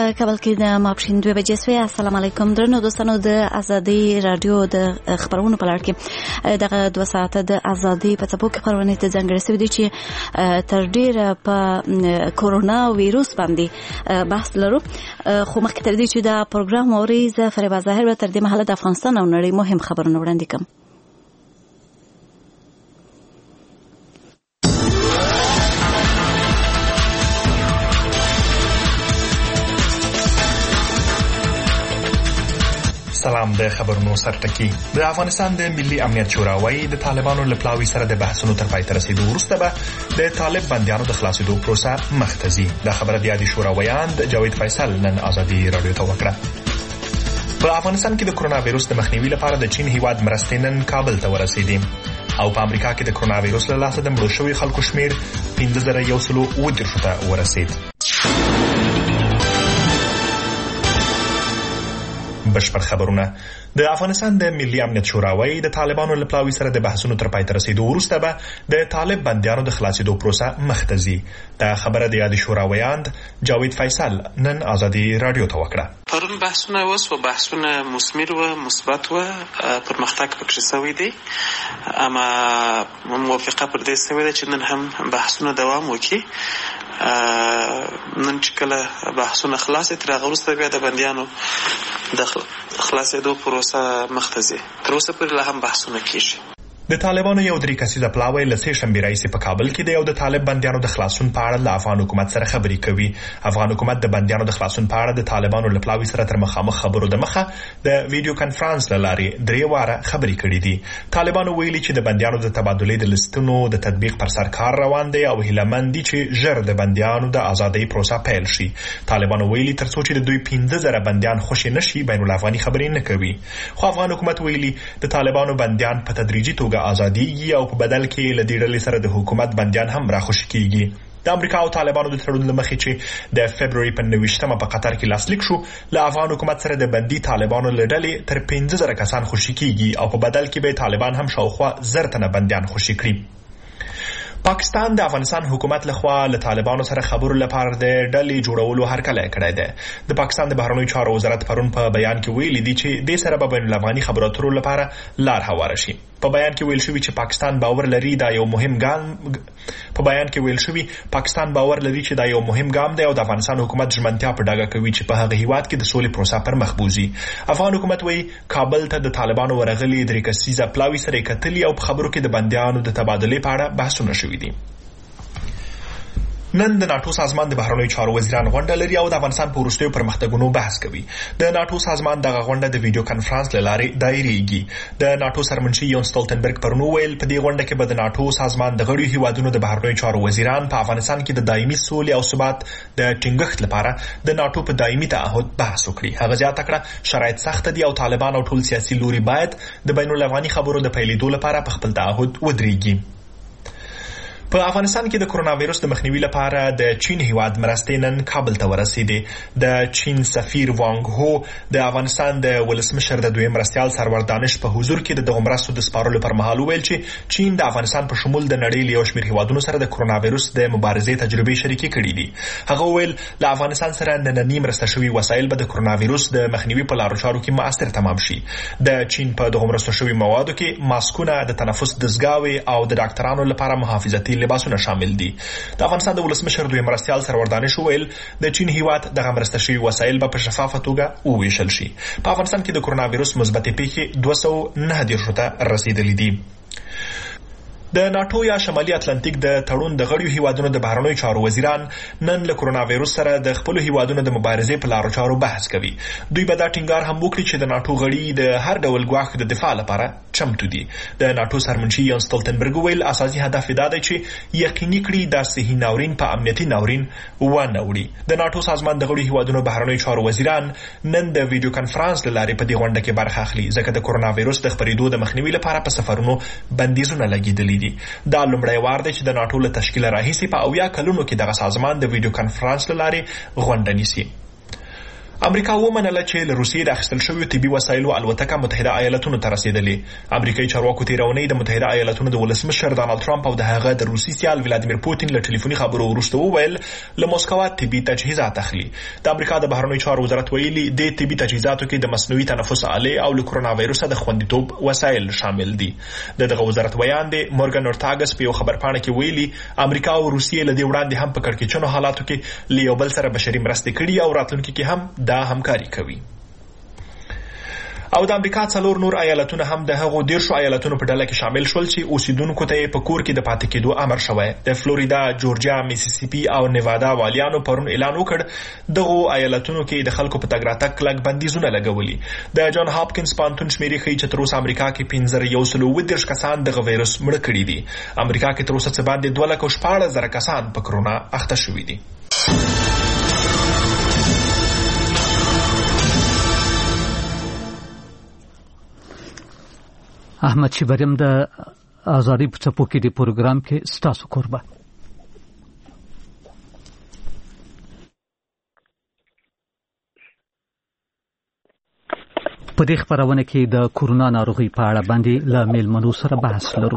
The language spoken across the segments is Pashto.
په کابل کې د ماپښین 2 بجې سوی. السلام علیکم درنو دوستانو. د ازادي رادیو د خبرونو په لړ کې دغه 2 ساعته د ازادي په څپو کې خبرونه ته ځانګړې شوې دي چې تر ډیره په کورونا وایروس باندې بحث لرو. خو مخکې تر دې چې دا پروګرام اوري زه فریبا ظاهر به تر دې مهاله د افغانستان او نړۍ مهم خبرونه وړاندې کوم. سلام. د خبرونو سرټکی. د افغانستان د ملي امنیت شورا وايي د طالبانو له پلاوي سره د بحثونو تر پای ته رسیدو وروسته به د طالب بندیانو د خلاصېدو پروسه مخ ته ځي. دا خبره د یادې شورا ویاند جاوید فیصل نن ازادي رادیو ته وکړه. په افغانستان کې د کرونا وایروس د مخنیوي لپاره د چین هیواد مرستې نن کابل ته ورسېدې او په امریکا کې د کرونا وایروس له لاسه د مړو شویو خلکو شمیر 15130 ته ورسېد. بشپړ خبرونه. د افغانستان د ملي امنیت شورا وايي د طالبانو له پلاوي سره د بحثونو تر پای ته رسیدو وروسته به د طالب بندیانو د خلاصېدو پروسه مخ ته ځي. دا خبره د یادې شورا ویاند جاوید فیصل نن ازادي رادیو ته وکړه. پرون بحثونه وسو، بحثونه مثمر و مثبت و پرمختګ پکې شوی دی، اما موافقه پر دې شوې ده چې نن هم بحثونه دوام وکړي. نن چې کله بحثونه خلاص تر هغه وروسته بیا د بندیانو د خلاصېدو پروسه مخ ته ځي. تر اوسه پورې لا هم بحثونه کېږي. د طالبانو یو 3 کسیزه پلاوی له سې شنبې راځي په کابل کې د یو د طالب بندیانو د خلاصون په اړه له افغان حکومت سره خبرې کوي. افغان حکومت د بندیانو د خلاصون په اړه د طالبانو له پلاوی سره تر مخامخ خبرو د مخه د ویډیو کانفرنس له لارې 3 واره خبرې کړې دي. طالبانو ویلي چې د بندیانو د تبادلې د لستونو د تطبیق پر سر کار روان دی او هیلهمند دي چې ژر د بندیانو د ازادۍ پروسه پیل شي. طالبانو ویلي تر څو چې د دوی 15000 بندیان خوشي نشي بین الافغاني خبرې نه کوي. خو افغان حکومت ویلي د طالبانو بندیان په تدریجي توګه ازادي او په بدل کې له دې ډلې سره د حکومت بندیان هم راخوشي کیږي. د امریکا او طالبانو د تړون لمخې چې د فبرवरी په 29مه په قطر کې لاسلیک شو، له افغان حکومت سره د بندي طالبانو له ډلې تر 15000 کسان خوشي کیږي او په بدل کې به طالبان هم شاوخوا 1000 تنه بندیان خوشي کړي. پاکستان د افغانستان حکومت لخوا له طالبانو سره خبرو لپاره د ډلې جوړولو هرکلی کړی دی. د پاکستان د بهرنیو چارو وزارت پرون په بیان کې ویلي دي چې د سره به بین الافغاني خبرو اترو لپاره لار هواره شي. په بیان کې ویل شوی چې پاکستان باور لري دا یو مهم ګام دی او د افغانستان حکومت ژمنتیا په ډاګه کوي چې په هغه هیواد کې د سولې پروسه پر مخ بوزي. افغان حکومت وایي کابل ته د طالبانو ورغلي 3 کسیزه پلاوی سره کتلي او په خبرو کې د بندیانو د تبادلې په اړه بحثونه شوي دي. نن د ناتو سازمان د بهرنیو چارو وزیران غونډه لري او د افغانستان په وروستیو پرمختګونو بحث کوي. د ناتو سازمان دغه غونډه د ویډیو کانفرنس له لارې دایریږي. د ناتو سرمنشي یون سټولټنبرګ پرون ویل په دې غونډه کې به د ناتو سازمان د غړو هیوادونو د بهرنیو چارو وزیران په افغانستان کې د دایمي سولې او ثبات د ټینګښت لپاره د ناتو په دایمي تعهد بحث وکړي. هغه زیاته کړه شرایط سخت دي او طالبان او ټول سیاسي لوري باید د بین الافغاني خبرو د پیلېدو لپاره په خپل تعهد ودرېږي. په افغانستان کې د کرونا وایروس د مخنیوي لپاره د چین هیواد مرستې نن کابل ته ورسېدې. د چین سفیر وانګ هو د افغانستان د ولسمشر د دویم مرستیال سرور دانش په حضور کې دغه مرستو د سپارلو پر مهال ویل چې چین د افغانستان په شمول د نړۍ له یو شمېر هیوادونو سره د کرونا وایروس د مبارزې تجربې شریکې کړې دي. هغه ویل له افغانستان سره نننی مرسته شوي وسایل به د کرونا وایروس د مخنیوي په لارو چارو کې مؤثر تمام شي. د چین په دغه مرستو شوي موادو کې ماسکونه، د تنفس دستګاوې او د ډاکټرانو لپاره محافظتي لباسونه شامل دي. د افغانستان د ولسمشر دویم مرستیال سرور دانش ویل د چین هیواد دغه مرسته شوي وسایل به په شفافه توګه وویشل شي. په افغانستان کې د کرونا وایروس مثبتې پیښې 209 ته رسیدلې دي. د ناتو یا شمالي اتلانتیک د تړون د غړیو هیوادونو د بهرنیو چارو وزیران نن له کرونا وایروس سره د خپل هیوادونو د مبارزې په لارو چارو بحث کوي. دوی به دا ټینګار هم وکړي چې د ناتو غړي د هر ډول ګواښ د دفاع لپاره چمتو دي. د ناتو سرمنشي یون سټولټنبرګ ویل اساسي هدف دا دی چې یقیني کړي د صحي ناورین په امنیتي ناورین ونه وړي. د ناتو سازمان د غړیو هیوادونو بهرنیو چارو وزیران نن د ویډیو کانفرنس له لارې په دې غونډه کې برخه اخلي ځکه د کرونا وایروس د خپرېدو د مخنیوي لپاره په سفرونو بندیزونه لګیدلي دي. دا لومړی وار دی چې د ناتو له تشکیل راهیسې په 80 کلونو کې دغه سازمان د ویډیو کانفرنس له لارې غونډه نیسي. امریکا ومنله چې له روسیې د اخیستل شویو طبي وسایلو الوتکه متحده ایالاتونو ته رسیدلې. امریکایي چارواکو تېره اونۍ د متحده ایالاتونو د ولسمشر ډانلډ ټرمپ او د هغه د روسي سیال ولادیمیر پوتین له ټلیفوني خبرو وروسته وویل له موسکوا طبي تجهیزات اخلي. د امریکا د بهرنیو چارو وزارت ویلي د طبي تجهیزاتو کې د مصنوعي تنفس آلې او له کرونا وایروس د خوندیتوب وسایل شامل دي. دغه وزارت بیان دی مورګن اورتاګس په یو خبرپاڼه کې ویلي امریکا او روسیې له دې وړاندې هم په کړکېچنو حالاتو کې له یو بل سره بشري مرستې کړي او راتلونکي کې هم دا همکاري کوي. او د امریکا څلور نور ایالتونه هم د هغو 10 ایالتونو په ډله کې شامل شول چې اوسیدونکو ته په کور کې د پاتې کېدو امر شوی. د فلوریدا، جورجیا، میسیسیپي او نیوادا والیانو پرون اعلان وکړ دغه ایالتونو کې د خلکو په تګ راتګ کلک بندیزونه لګولي. د جان هاپکینز پانتون شمیرې ښیي چې تر اوسه امریکا کې 15,130 کسان دغه وایروس مړه کړي دي. امریکا کې تر اوسه څه باندې 2,14,000 کسان په کرونا اخته شوي دي. احمد شبرم د ازادي په څپو کې د پروګرام کې ستاسو قربان. په دې خبرونه کې د کورونا ناروغي په اړه باندې له میلمنو سره بحث لرو.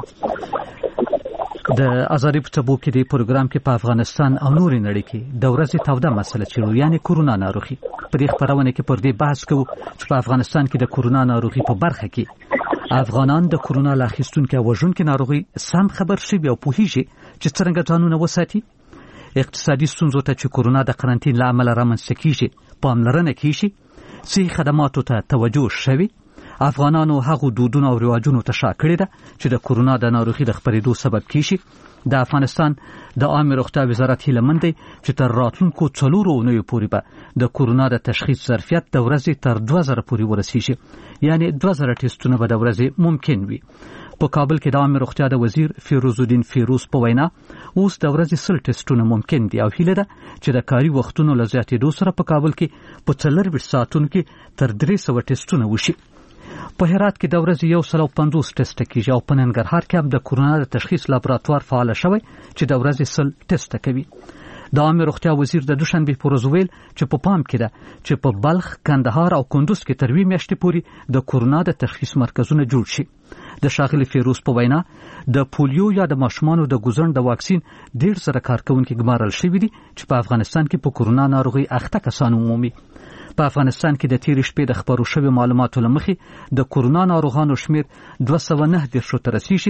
د ازادي په څپو کې د پروګرام کې په افغانستان او نورې نړۍ کې د ورځې توده مسله چیرو یعنی کورونا ناروغي. په دې خبرونه کې پر دې بحث کوو چې په افغانستان کې د کورونا ناروغي په برخه کې افغانان د کورونا لا اخیستونکو وژونکو ناروغي سم خبر شي او پوهیږي چې څنګه ځانونه وساتي. اقتصادي ستونزو ته چې کورونا د قرنټین له امله رامنځته کیږي پاملرنه کیږي. صحي خدماتو ته توجه شوي. افغانانو هغو دودونو او رواجونو ته شا کړی ده چې د کورونا د ناروغي د خپرېدو سبب کیږي. د افغانستان د عامه روغتیا وزارت هیله مند دی چې تر راتلونکو 4 اونیو پورې به د کورونا د تشخیص ظرفیت د ورځې تر 2000 پورې ورسیږي. یعنی 2000 ټیسټونه به د ورځې ممکن وي. په کابل کې د عامه روغتیا د وزیر فیروز الدین فیروز په وینا اوس د ورځې 100 ټیسټونه ممکن دي او هیله ده چې د کاري وختونو له زیاتېدو سره په کابل کې په 24 ساعتونو کې تر 300 ټیسټونه وشي. په هرات کې د ورځې 150 ټیسټ کیږي او په ننګرهار کې هم د کورونا د تشخیص لابراتوار فعال شوی چې د ورځې 100 ټیسټ کوي. د عامه روغتیا وزیر د دوشنبه په ورځ ویل چې په پام کې ده چې په بلخ، کندهار او کندوز کې تر 2 میاشتې پورې د کورونا د تشخیص مرکزونه جوړ شي. د ښاغلي فیروز په وینا د پولیو یا د ماشومانو د ګوزن د واکسین 1.5 کارکونکو ګمارل شوی دي چې په افغانستان کې په کورونا ناروغي اخته کسان عمومي. په افغانستان کې د تیر شپې د خبرو شوی معلوماتو لمخې د کورونا ناروغانو شمیر 209 ته رسیږي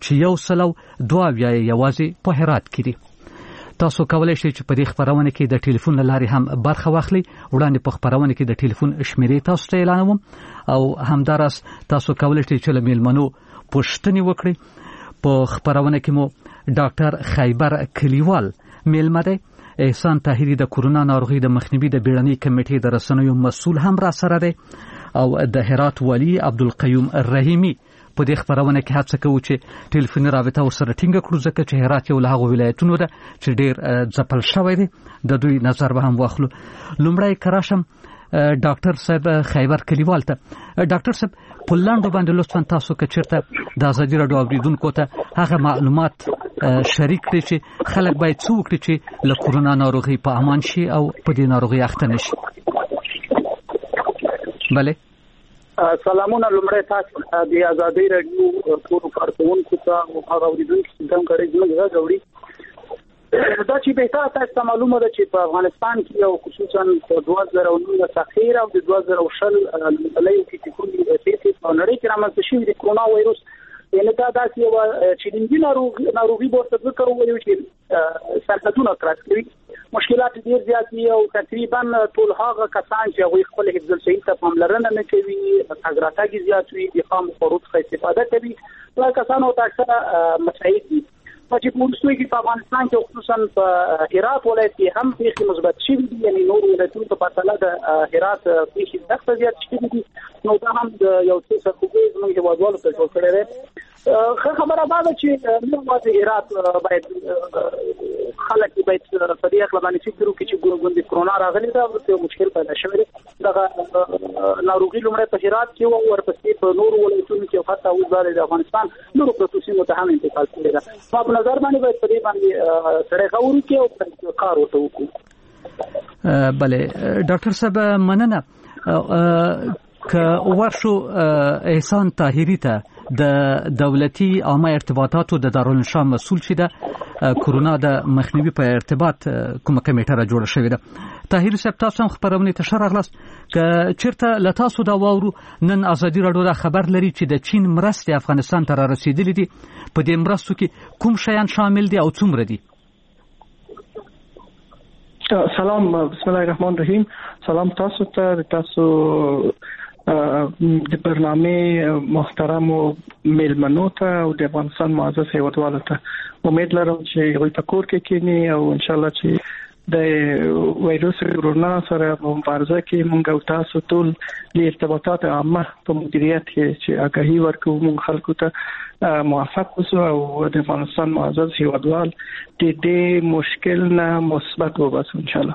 چې 102 یوازې په هرات کې دي. تاسو کولای شئ چې په دې خبرونه کې د ټلیفون لارې هم برخه واخلئ. وړاندې په خبرونه کې د ټلیفون شمیرې تاسو ته اعلانوم او همداراز تاسو کولای شئ چې له میلمنو پوښتنې وکړئ. په خبرونه کې مو ډاکټر خیبر کلیوال میلمه دی. احسان طاهری د کورونا ناروغي د مخنیوي د بیړنۍ کمیټې د رسنیو مسؤل هم را سره دی او د هرات والی عبدالقیوم رحیمی. په دې خبرونه کې هڅه کوو چې ټلیفوني رابطه ورسره ټینګه کړو ځکه چې هرات یو له هغو ولایتونو ده چې ډېر ځپل شوی دی. د دوی نظر به هم واخلو. لومړی کراشم ډاکټر صاحب خیبر کلیوال ته. ډاکټر صاحب په لاندې باندې لطفا تاسو که چیرته د ازادي راډیو اوریدونکو ته هغه معلومات شریک کړئ چې خلک باید څه وکړي چې له کورونا ناروغي په امان شي او په دې ناروغي اخته نشي. بله سلامونه. لومړی تاسو د ازادي راډیو ټول کارکونکو ته او هغه اوریدونکو ته هم کړئ زموږ غوړي دا چې به تاسو معلومه ده چې په افغانستان کې او خصوصا په 2019 اخیر او د 2020 لومړی کې کومې پیښې په نړۍ کې رامنځته شوې د کورونا وایروس یعنی دا داسې یو چې د ناروغي ورته ذکر وایو چې سرحدونه کراس کوي. مشکلات ډېر زیات دي او تقریبا ټول هغه کسان چې هغوی خپل حفظ الصحې ته پاملرنه نه کوي، تګ راتګ زیات وي، د خامو خوړو څخه استفاده کوي، دا کسانو ته اکثره مساعد دي. چې په وروستیو کې په افغانستان کې خصوصا په هرات ولایت کې هم پیښې مثبت شوي دي، یعنې نور ولایتونو په پرتله د هرات پیښې سخته زیات شوي دي. نو دا هم د یو څه سرخوږی زموږ هېوادوالو ته جوړ کړی دی. ښه خبره دا ده چې نه یوازې هرات باید خلک باید په دې هکله باندې فکر وکړي چې ګوندې کرونا راغلې ده، ورته یو مشکل پیدا شوی دی. دغه ناروغي لومړی په هرات کې وه، ورپسې په نورو ولایتونو کې او حتی اوس د افغانستان نورو پرتو سیمو ته هم انتقال کړې ده. ما په نظر باندې باید په دې باندې سړی غور وکړي او کار ورته وکړو. بله ډاکټر صاحب مننه. که ورشو احسان طاهری ته د دولتي عامه ارتباطاتو د دارالانشا مسؤل چې د کورونا د مخنیوي په ارتباط کومه کمیټه را جوړه شوې ده. طاهری صاحب تاسو هم خبرونه ته شرغلاست ک چیرته لتاسو دا وورو نن ازادي رادیو دا خبر لري چې د چین مرستې افغانستان ته را رسیدلې دي. په دې مرستو کې کوم شیان شامل دي او څومره دي؟ سلام، بسم الله الرحمن الرحیم. سلام تاسو ته د برنامه محترم او میلمنو ته او د افغانستان معزز هیوادوالو ته امید لرم چې غوي په کور کې کینی او ان شاء الله چې د وایروس کرونا سره مبارزه کې موږ او تاسو ټول د ارتباطات عامه په مدیریت کې چې آگاهی ورکوو موږ خلکو ته موفق اوسو او د افغانستان معزز هیوادوال د دې مشکل نه مثبت وباسو ان شاء الله.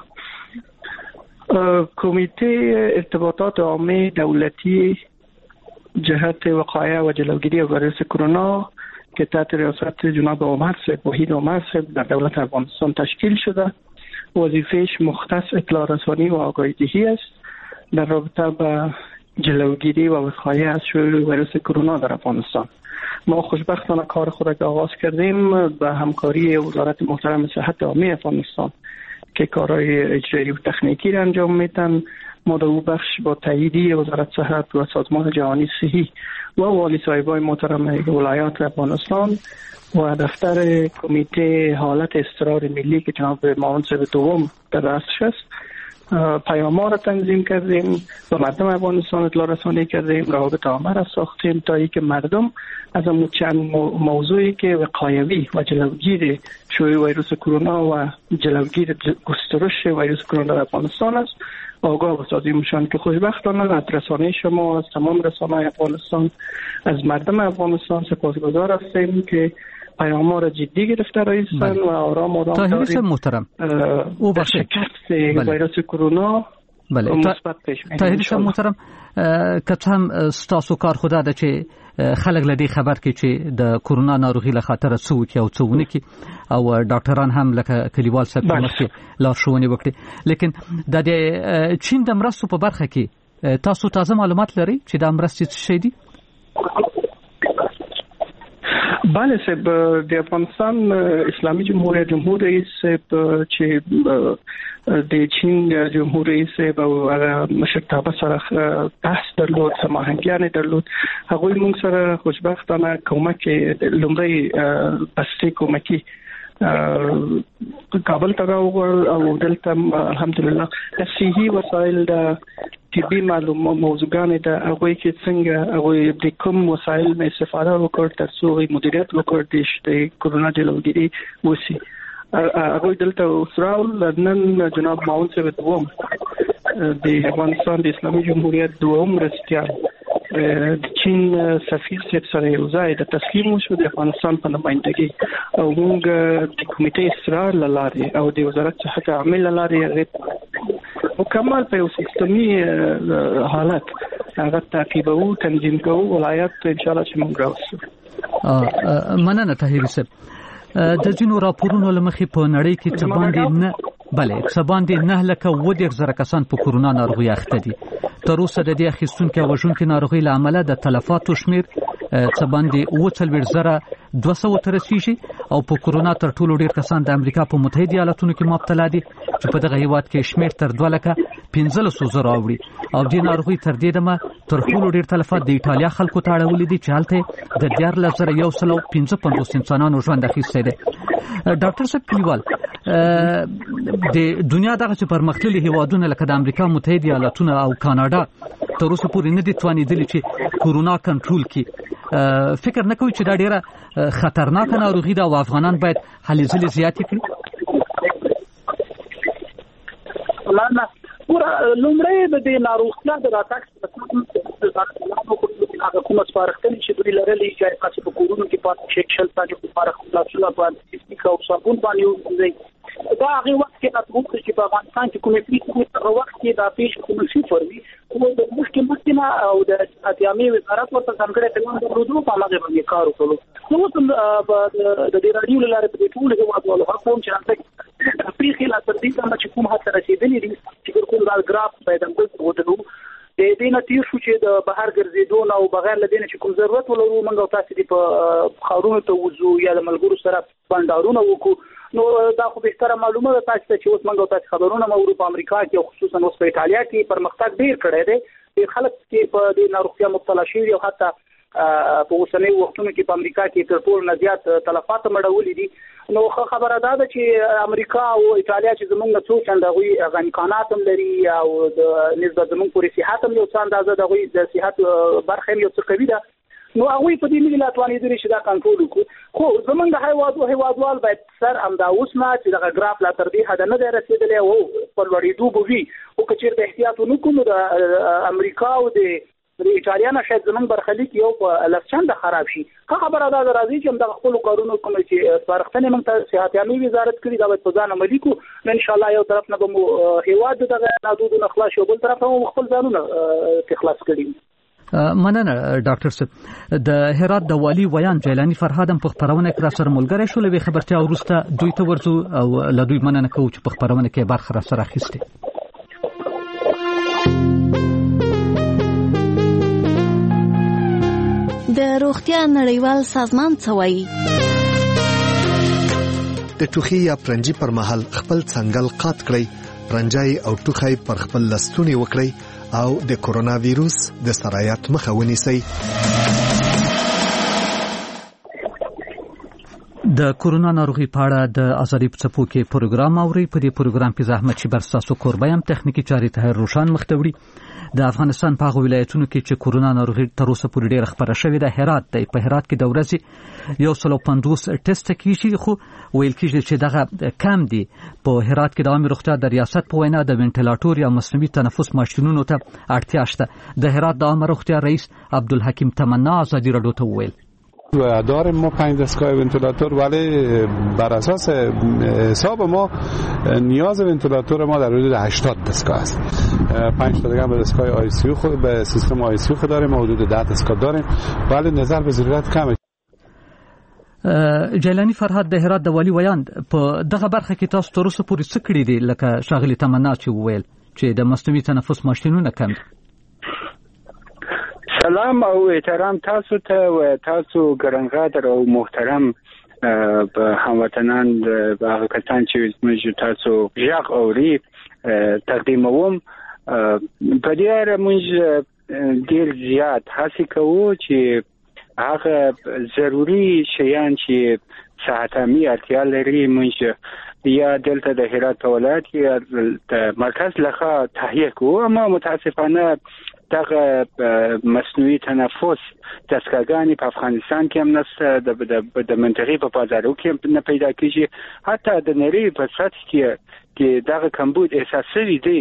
کمیته ارتباطات عامه دولتی جهت وقایع و جلوگیری از ویروس کرونا که تحت ریاست جناب عمر صاحب وحید عمر صاحب در دولت افغانستان تشکیل شده. وظیفهش مختص اطلاع رسانی و آگاهی دهی است در رابطه با جلوگیری و وقایع از شیوع ویروس کرونا در افغانستان. ما خوشبختانه کار خود را آغاز کردیم به همکاری وزارت محترم صحت عامه افغانستان که کارهای اجرایی و تکنیکی را انجام میدن. ما در بخش با تاییدی وزارت صحت و سازمان جهانی صحی و والی صاحبای محترم ولایات افغانستان و دفتر کمیته حالت اضطرار ملی که جناب معاون صاحب دوم در رأسش است پیام‌ها را تنظیم کردیم و مردم افغانستان اطلاع رسانی کردیم. روابط عامه را ساختیم تا اینکه مردم از اون چند موضوعی که وقایوی و جلوگیر شیوع ویروس کرونا و جلوگیر گسترش ویروس کرونا در افغانستان است آگاه بسازیمشان که خوشبختانه از رسانه شما، از تمام رسانه‌های افغانستان، از مردم افغانستان سپاسگزار هستیم که پیام‌ها را جدی گرفته رایستن و آرام داریم محترم او در شکست ویروس کرونا مثبت پیش می‌ریم. طاهری صاحب محترم که هم ستاسو کار خدا ده چې خلک لدی خبر کې چې د کرونا ناروغي له خاطر څو کې او څونه کې او ډاکټران هم لکه کلیوال صاحب مخکې لارښوونې وکړي. لیکن د چین د مرستو په برخه کې تاسو تازه معلومات لرئ چې د مرستې څه شي دي؟ بله صاحب، د افغانستان اسلامی جمهوریت جمهور رئیس صاحب چې د چین جمهور رئیس صاحب او مشرتابه سره بحث درلود، هماهنګیانې درلود. هغوی موږ سره خوشبختانه کومک لومړی بسته کومکی کابل ته راوړل او دلته الحمدلله د صحي وسایل د طبي موضوعګانې د هغوی کې څنګه هغوی د کوم وسایل نه استفاده وکړ تر څو مدیریت وکړ د کرونا جلوگیری وسی. هغوی دلته اوسراول نن جناب معاون صاحب دوم د افغانستان د اسلامي جمهوریت دوم مرستیال د چین سفیر صاحب سره یو ځای د تسلیم وشو د افغانستان په نمائندګۍ او موږ د کمیټې اصرار لاره او د وزارت صحت عامه لاره مکمل په یو سیستمي حالت هغه تعقیبو تنظیم کوو ولایت ان شاء الله چې موږ راوځو. مننه طاهری صاحب. د جنو راپورونو لمخې په نړۍ کې څه باندې 9,10,000 کسان په کرونا ناروغي اخته دي. تر اوسه د دې اخیستونکو او وژونکو ناروغي له امله د تلفاتو شمیر څه باندې 40,200 ته رسیږي او په کرونا تر ټولو ډیر کسان د امریکا په متحده ایالاتونو کې مبتلا دي چې په دغه هیواد کې شمیر تر 2,15,000 اوړي او د ناروغي تر دې دمه تر ټولو ډیر تلفات د ایتالیا خلکو ته اړولې دي چې هلته د 14,155 انسانانو ژوند اخیستی دی. ډاکټر صاحب کلیوال د دنیا دغه چې پرمختللي هیوادونه لکه د امریکا متحده ایالاتونه او کاناډا تر اوسه پورې نه دي توانیدلي چې کرونا کنټرول کړي. فکر نه کوي چې دا ډیره خطرناکه ناروغي ده او افغانان باید هلې ځلې زیاتې کړي؟ لومړی د دې ناروغتیا د راتګ هغه کومه سپارښتنې چې دوی لرلې چې تاسو په کورونو کې پاتې شئ چې تاسو په پاره خلاصوله باندې او صابون باندې وځي. دا هغه وخت کې تاسو چې په افغانستان کې کومې پیښې هغه وخت کې دا پیښ کوم شي فرمي او د مشکلاتونه او د اتیامي وزارت ورته ځانګړي پیغام درلودو په هغه باندې کار وکړو. نو د دې رادیو لاره په ټول هیواد ولې کوم چې پیښې لا تر دې کومه چې کوم حد رسیدلې دي چې کوم دا ګراف پیدا کړو ودرو د دې نه تیر شو چې د بهر ګرځېدو نه او بغیر له دې نه چې کوم ضرورت ولرو موږ تاسو دې په خاورونو ته وځو یا د ملګرو سره بندارونه وکړو نو دا خو به ستاره معلومه ده تاسو ته چې اوس موږ تاسو خبرونه مو په امریکا کې او خصوصا اوس په ایتالیا کې پرمختګ ډیر کړی دی د خلک کې په دې ناروغتیا مبتلا شوي او حتی په اوسنۍ وختونو کې په امریکا کې تر ټولو نه زیات تلفات مړولې دي نو خبره ده چې امریکا او ایتالیا چې زموږ نه څو چنده غوي امکانات هم لري او د نسبت زموږ پورې صحت هم یو څه اندازه د غوي د صحت برخه یو څه کوي ده نو هغه په دې ملي توانیدل شي دا کنټرول وکړو خو زمونږ د هیوادوال باید سر امدا اوس ما چې د ګراف لا تر دې حد نه دی رسیدلی او په لوړېدو به وي او که چېرته احتیاط ونه کړو نو د امریکا او د ایټالیا نه شاید زمونږ برخلیک یو په لسچنده خراب شي ښه خبره ده راځي چې همدغه خپلو کارونو کوم چې سپارښتنې موږ ته صحت عامې وزارت کړي دا باید په ځان عملي کړو نو انشاءالله یو طرف نه به مو هیواد د دغه نادودو نه خلاص شي او بل طرف نه مو خپل ځانونه خلاص کړي مننه ډاکټر صاحب د هرات د والي ویان جیلانی فرهاد هم په خبرونه کې را سره ملګری شو لوي خبرتیا ورسته دوی ته ورځو او له دوی مننه کوو چې په خبرونه کې برخه را سره اخیسته د روغتیا نړیوال سازمان څه وایي د ټوخي یا پرنجي پر مهال خپل څنګل قات کړئ پرنجای او ټوخي پر خپل لستونی وکړئ او د کورونا ویروس د سرایت مخه ونیسئ د کورونا ناروغي په اړه د ازادي په څپو کې پروګرام اوري په دې پروګرام کې زحمت شي برساسو کوربایم تخنیکی چاري ته روشان مختوړي د افغانستان په ولایتونو کې چې کورونا ناروغي تر اوسه پورې ډېر خبره شوې ده هرات دی په هرات کې د ورځې 150 ټیسټ کیږي خو ویل کېږي چې دغه کم دي په هرات کې د عامه روغتیا د ریاست په وینا د وینټیلیټور یا مصنوعي تنفس ماشینونو ته اړتیا شته د هرات د عامه روغتیا رئیس عبدالحکیم تمنا ازادي رادیو ته ویل داریم ما 5 دستگاه ونتیلاتور ولی بر اساس حساب ما نیاز ونتیلاتور ما در حدود 80 دستگاه است 5 تا دیگه به دستگاه آی سی یو خود به سیستم آی سی یو داریم حدود 10 دستگاه داریم ولی نظر به ضرورت کمه جیلانی فرهاد د هرات د والی ویان په دغه برخه کې تاسو تر اوسه پورې څه کړی دي لکه شاغلی تمنا چې ویل چې د مصنوعي تنفس ماشینونه کم سلام او احترام تاسو ته و تاسو ګرانقدر او محترم هموطنان هغه کسان چې موږ تاسو ژغ اوري تقدیموم په دې اړه موږ ډیر زیات هڅه کوو چې هغه ضروری شیان چې صحت عامه اړتیا لري موږ یا دلته د هرات ولایت یا د مرکز لخوا تهیه کوو اما متاسفانه دغه مصنوعي تنفس دستګاهګانې په افغانستان کې هم نشته د منطقې په بازارو کې نه پیدا کیږي حتی د نړۍ په سطح کې دغه کمبود احساس شوی دی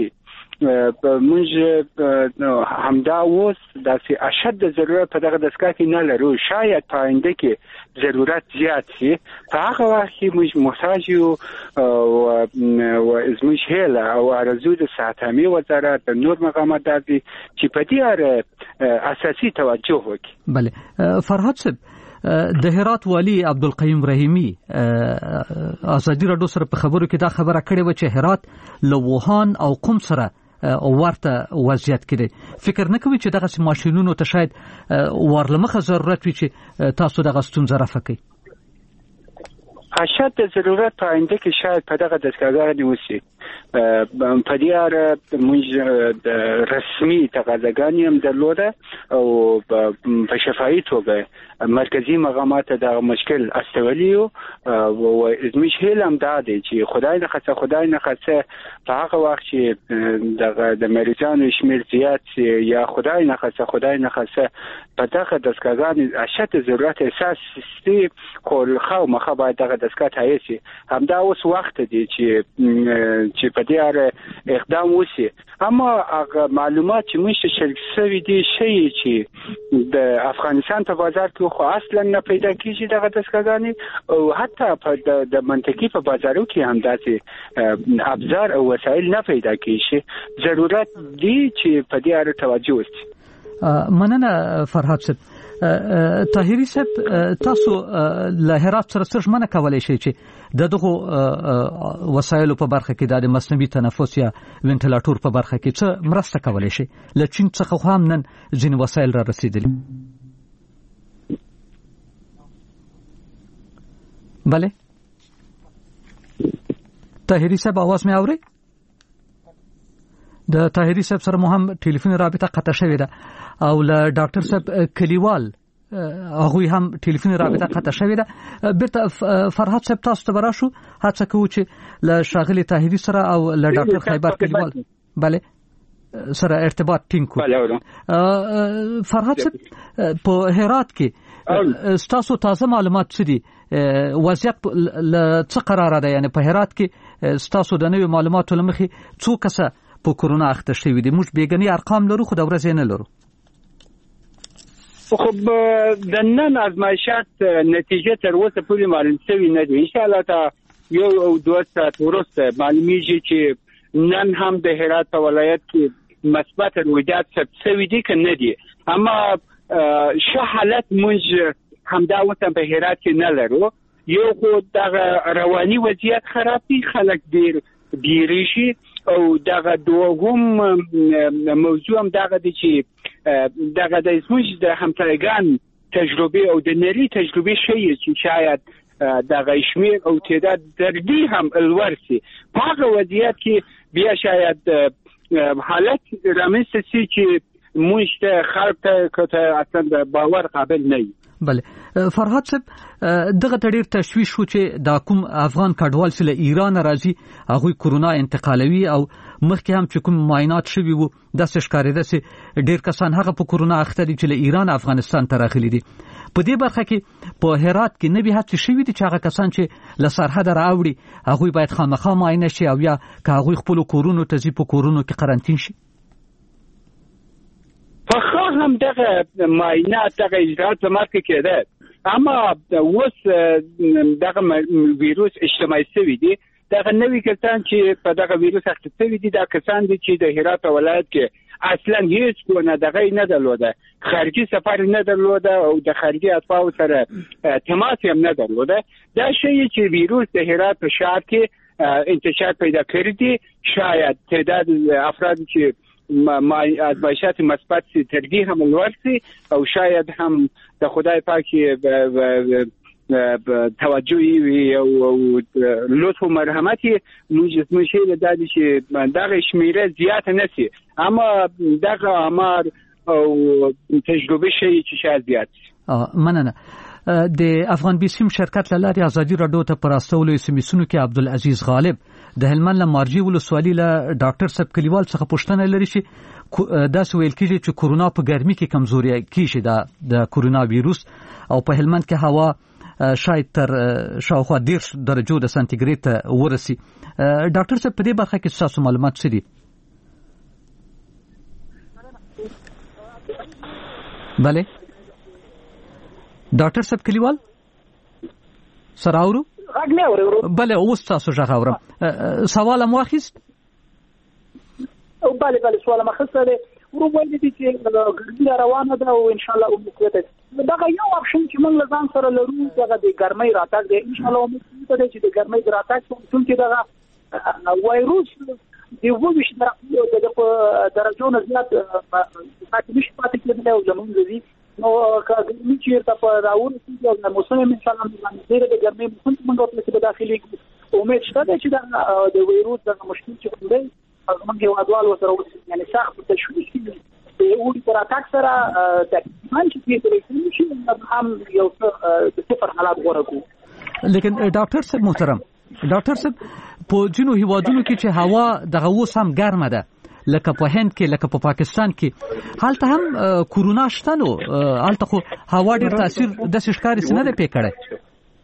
موږ همدا اوس داسې اشد ضرورت په دغه دستګاه کې نه لرو شاید په آینده کې ضرورت زیات شي په هغه وخت کې موږ محتاج یو او زموږ هیله او آرزو د صحت عامه وزارت د نور مقامات دي چې په دې اړه اساسي توجه وکړي بله فرهاد صاحب د هرات والی عبدالقیوم رحیمی ازادي رادیو سره په خبرو کې دا خبره کړې و چې هرات له ووهان او قم سره ورته وضعیت کړي فکر نه کوي چې دغه ماشینونو ته شاید ورلمخه ضرورت وي چې تاسو دغه ستونزه رفع کړئ اشد ضرورت په آینده کې شاید په دغه دستګاهګانې وشي په دې اړه موږ رسمي تقاضاګانې هم درلوده او په شفاهي توګه مرکزی مقامات د مشکل استولی او زموږ هیله هم دا دی چې خدای نه خاصه په هغه وخت چې د مریضانو شمیر زیات یا خدای نه خاصه په دغه دستګاهګانې اشد ضرورت احساس شي خو خو مخه باید دغه دستګاه تایید شي همدا اوس وخت دی چې په دې اړه اقدام وشي اما هغه معلومات چې موږ شریک شوي دي شي چې د افغانستان په بازار کې خو اصلا نه پیدا کیږي دغه دستګاهګانې او حتی په د منطقي په بازارو کې هم داسې ابزار او وسایل نه پیدا کیږي ضرورت دی چې په دې اړه توجه وشي مننه فرهاد صاحب طاهري صاحب تاسو له هرات سره څه ژمنه کولای شئ چې دغه وسایلو په برخه کې د مصنوعي تنفس یا وینټیلیټور په برخه کې څه مرسته کولای شي؟ له چین څخه هم نن ځینې وسایل را رسیدلي. بله طاهري صاحب आवाज مې اوري؟ د طاهري صاحب سره مو هم ټلیفوني رابطه قطع شوې ده او له ډاکټر صاحب کلیوال هغه هم ټلیفوني رابطه قطع شوې ده. بیرته فرهاد صاحب تاسو ته براشو هڅه کوو چې له شاغلي طاهري سره او له ډاکټر خیبر کلیوال بله سره ارتباط ټینګ کړو. فرهاد صاحب په هرات کې ستاسو تازه معلومات څه دي؟ وضعیت له څه قراره ده؟ یعنی په هرات کې ستاسو د نوې معلوماتو لمخې څو کسه په کورونا اخته شوي دي؟ موږ بیګنی ارقام لرو خو د ورځې نه لرو. خب د نن ازمایشات نتیجه تر اوسه پورې معلوم شوی نه دي. ان شاء الله تا یو او دوه ساعت وروسته معلومیږي چې نن هم د هرات په ولایت کې مثبت رویداد ثبت شوي دي که نه دي. اما ښه حالت موږ همدا اوسه په هرات کې نه لرو. یو خو دغه رواني وضعیت خراب دي، خلک ډیر بیریږي، او دغه دوهم موضوع هم دغه دي چې دغه د زموږ د همکاران تجربه او د نړۍ تجربه شي چې شاید دغه شمیر او تعداد در دې هم لوړ شي. په هغه وضعیت کې بیا شاید حالت رامنځته شي چې موږ ته خلک ته اصلا د باور قابل نه وي. بله فرهاد صاحب دغه ډېر تشویش شو چې دا کوم افغان کډوال چې له ایران راځي هغوی کورونا انتقالوي او مخکې هم چې کوم معاینات شوي وو داسې ښکارېده چې ډېر کسان هغه په کورونا اخته دي چې له ایران افغانستان ته راغلي دي. په دې برخه کې په هرات کې نوي هڅې شوي دي چې هغه کسان چې له سرحده راوړي هغوی باید خامخا معاینه شي او یا که هغوی خپلو کورونو ته ځي په کورونو کې قرنطین شي. په هم دغه معاینات دغه اجرات زمات کې کېده، اما اوس دغه ویروس اجتماعي شوی دی. دغه نوي کسان چې په دغه ویروس اخته شوي دي دا کسان دي چې د هرات ولایت کې اصلا هیڅ کومه دغه نه درلوده، خارجي سفر نه درلوده او د خارجي اطفال سره تماس هم نه درلوده. دا شی چې ویروس د هرات په ښار کې انتشار پیدا کړی دی. شاید تعداد افراد چې ازمایشات مثبت سي تر دې هم لوړ سي او شاید هم د خدای پاک توجهي وي او لطف و مرحمت موږ له دادي چې دغه شمیره زیات نه سي، اما دغه امر او تجربه شي چې شاید زیات سي. مننه. د افغان بیسیم شرکت لاري ازادي رادیو ته پراستولو سمیسونو کې عبدالعزیز غالب د هلمند لمارجی ولسوالي له ډاکټر صاحب کلیوال څخه پوښتنه لري چې دا سویل کیږي چې کورونا په ګرمي کې کمزوري کیږي د کورونا ویروس او په هلمند کې هوا شاید تر شاوخوا 10 درجو د سانتیګریډ ته ورسي. ډاکټر صاحب په دې برخه کې تاسو معلومات څه دي؟ بله ډاکټر صاحب کلیوال سره اورو؟ غږ نه اورو. بله اوس تاسو غږ اورم. سوال مو اخیست؟ بله سوال مو اخیست. ورو وایي چې ګرمي روانه ده او ان شاء الله امید دغه یو اپشن چې موږ لزان سره لرو دغه د ګرمۍ راتګ دی. ان شاء الله امید ده چې د ګرمۍ راتګ څون کې دغه وایروس د وګش درجو نه زیات پاتې نشي پاتې کېدلی او زموږ دي نو ګرمي چې په راوړل کېږي او موسم ان شاء الله باندې د ګرمۍ موسم موږ په داخلي امید شته چې د وایروس د مشکل چې کوم دی موږ یو اډوال وسره یعنی سخت تشویش کیږي د اوړي پر اتاک سره تقریبا چې په شي هم یو څه صفر حالات ورکو. لیکن ډاکټر صاحب محترم، ډاکټر صاحب په جنو هیوادونو کې چې هوا دغه اوس هم ګرمه ده لکه په هند کې لکه په پاکستان کې هلته هم کورونا شته نو هلته خو هوا ډېر تاثیر د شکاري سینه ده پې کړی.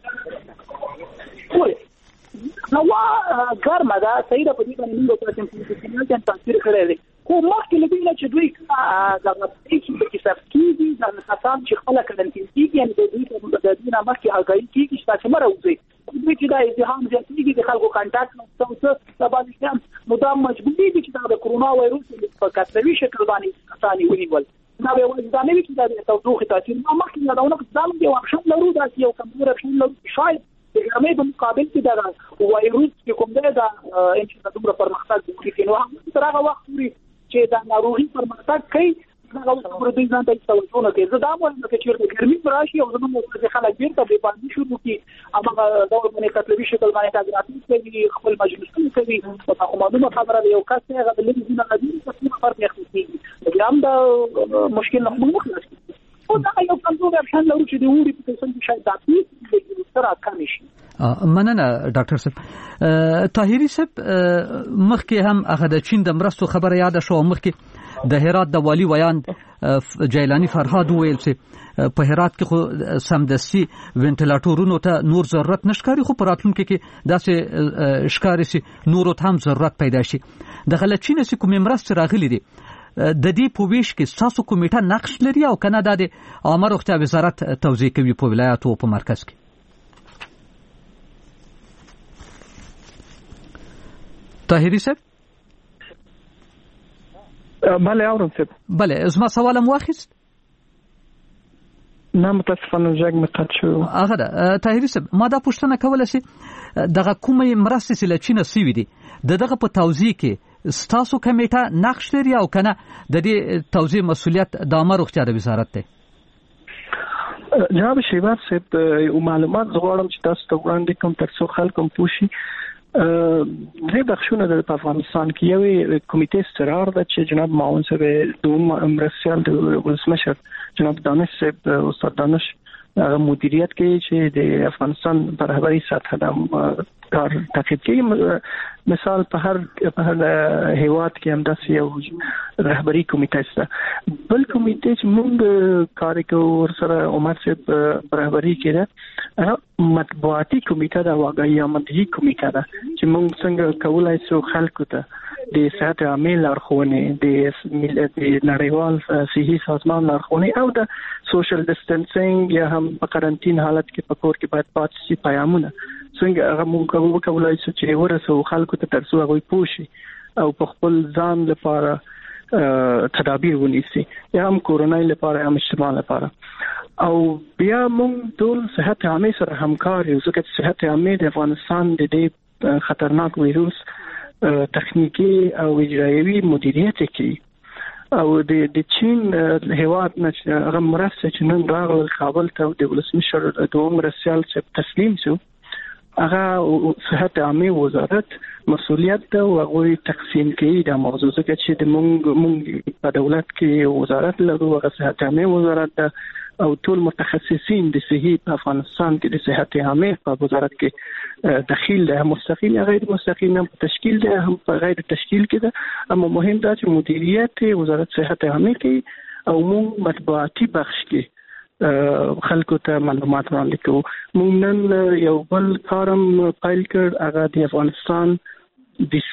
هوا ګرمه ده صحیح ده په دې باندې موږ په ټمپریچر تاثیر کړی دی خو مخکې له دې چې دوی دغه چې سفکیږي د کسان چې خلک کرنټین کیږي یعنې د دې نه مخکې هغوی کیږي چې تاسو مره وځي دوی چې دا ازدحام زیاتېږي د خلکو کانټاکټ نو څه باندې نو دا مجبوري دي چې دا د کرونا وایروس په کثروي شکل باندې کسان ونیول دا به وځدانه وي چې دا تودوخه تاثیر ما مخکې یادونه کړم چې یو اپشن لرو دا یو کمزور اپشن لرو شاید د ګرمۍ په مقابل کې دا وایروس چې کوم دی دا انشاء الله پرمختګ وکړي نو هغه تر هغه وخت پورې چې دا ناروغي پرمختګ کوي هغه څه د ځان ته توجه نه کوي زه دا وایم چې د ګرمۍ پر راشي او زموږ د خلک بیرته به باندې شروع کی هغه دا باندې کتلوي شکل باندې تاګراتي کوي خپل مجلسونه کوي او معلومه خبره یو کس هغه د لږ نه غوډي څه فرق نه کوي دا هم دا مشکل نه مخلص او دا یو کمزور اپشن لرو چې د وړي په څیر شاید داسې سره کم شي. مننه ډاکټر صاحب. طاهری صاحب مخکې هم هغه د چین د مرستو خبره یاد شو مخکې د هرات د والی ویان جیلانی فرهاد ویل چې په هرات کې خو سمدستي وینټیلیټورونو ته نور ضرورت نشکاري خو پراتونکو کې داسې ښکاري چې نور ته هم ضرورت پیدا شي. د غلچین سي کوم مرستې راغلي دي د دې په ویش کې تاسو کمیټه نقش لري او کنه د عامه روغتیا وزارت توزیع کوي په ولایت او په مرکز کې. طاهری صاحب بله اورم صاحب. بله زما سوالم واخیست. نه متاسفانه جګ مقطع شو. هغه ده طاهری صاحب ما دا پوښتنه کوله چې دغه کومه مرستې چې لچینه سوي دي دغه په توزیع کې ستاسو کمیټه نقش لري او کنه د دې توزیع مسؤلیت د عامه روغتیا د وزارت دی؟ جناب شیبار صاحب یو معلومات غواړم چې تاسو ته وړاندې کوم ترڅو خلک هم پوه شي. درې بخشونه د افغانستان کې یو کمیټه استقرار ده چې جناب معاون صاحب دوم مرسیال د ولسمشر جناب دانش صاحب استاد دانش مدیریت کوي چې د افغانستان په رهبری سطح د کار تعقیب کوي. مثال په هر هیواد کې هم داسې یو رهبری کمیټه شته. بل کمیټه چې موږ کار کوو ورسره عمر صاحب رهبری کوي مطبوعاتي کمیټه دا واقعي عملي کمیټه ده چې موږ څنګه کولای شو خلکو ته د صحت عامه لارښوونې د نړیوال صحي سازمان لارښوونې او د سوشل ډیسټنسینګ یا هم په قرنټین حالت کې په کور کې باید پاتې شي پیغامونه څنګه هغه موږ وکولای شو چې ورسو خلکو ته ترڅو هغه پوه شي او په خپل ځان لپاره تدابیر ونیسي یا هم کورونای لپاره هم اجتماع لپاره. او بیا موږ ټول صحت عامه سره همکار یو ځکه چې صحت عامه د افغانستان د دې خطرناک وایروس تخنیکی او اجرایوي مدیریت کوي او د چین هیواد نه هغه مرسته چې نن راغله کابل ته د ولسمشر دوم مرسیال چې تسلیم شو هغه صحت عامه وزارت مسؤلیت ته هغه تقسیم کوي د موضوع څخه چې د مونږ په دولت کې وزارت لرو هغه صحت عامه وزارت او ټول متخصصین د صحي په افغانستان کې د صحت عامه په وزارت کې دخیل ده مستقیم یا غیر مستقیم هم تشکیل ده هم په غیر تشکیل کې ده اما مهم ده چې مدیریت وزارت صحت عامه کې او مونږ مطبوعاتي بخش کې خلکو ته معلومات وړاندې کوو. موږ نن یو بل کارم پیل کړ هغه د افغانستان د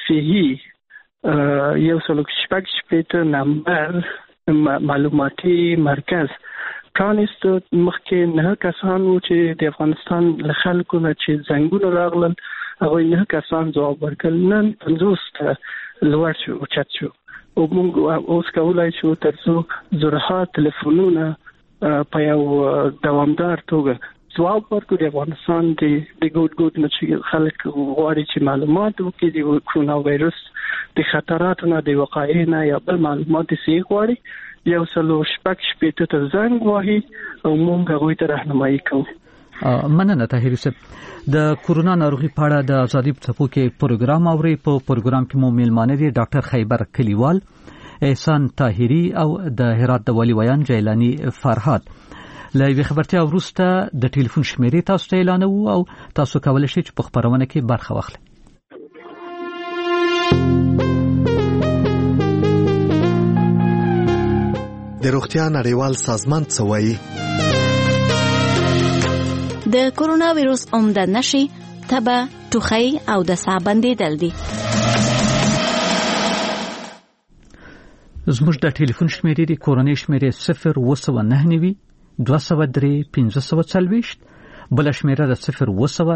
صحي یو سلوک شپږ نمبر معلوماتي مرکز پرانیست. مخکې نه کسان وو چې د افغانستان له خلکو نه چې زنګونه راغلل هغه نه کسان ځواب ورکړل. نن 50 ته لوړ شو اوچت شو او موږ اوس کولای شو ترڅو زرها تلیفونونه په یو دوامدار توګه ځواب ورکړو. د افغانستان د ګوډ نه چې خلک غواړي چې معلومات وکړي د کرونا وایروس د خطراتو نه د وقایع نه یا بل معلومات یې غواړي یو سلو شپږ ته زنګ وهي او موږ هغوی ته راهنمایي کوو. مننه طاهری صاحب. د کورونا ناروغي په اړه د ازادي څپو کې پروګرام اوري. په پروګرام کې مو میلمانه دي ډاکټر خیبر کلیوال، احسان طاهری او د هرات د والی ویان جیلانی فرهاد. لایوي خبرتیا وروسته د ټلیفون شمیرې تاسو ته اعلانوو او تاسو کولای شئ چې په خبرونه کې برخه واخلئ. د روغتیا نړیوال سازمان څه وایي؟ د کورونا وایروس عمده نښې تبه، ټوخی او د ساه بندېدل دي. زموږ د ټلیفون شمیرې د کورنۍ شمیرې 029 203 1540 بل شمیره د 0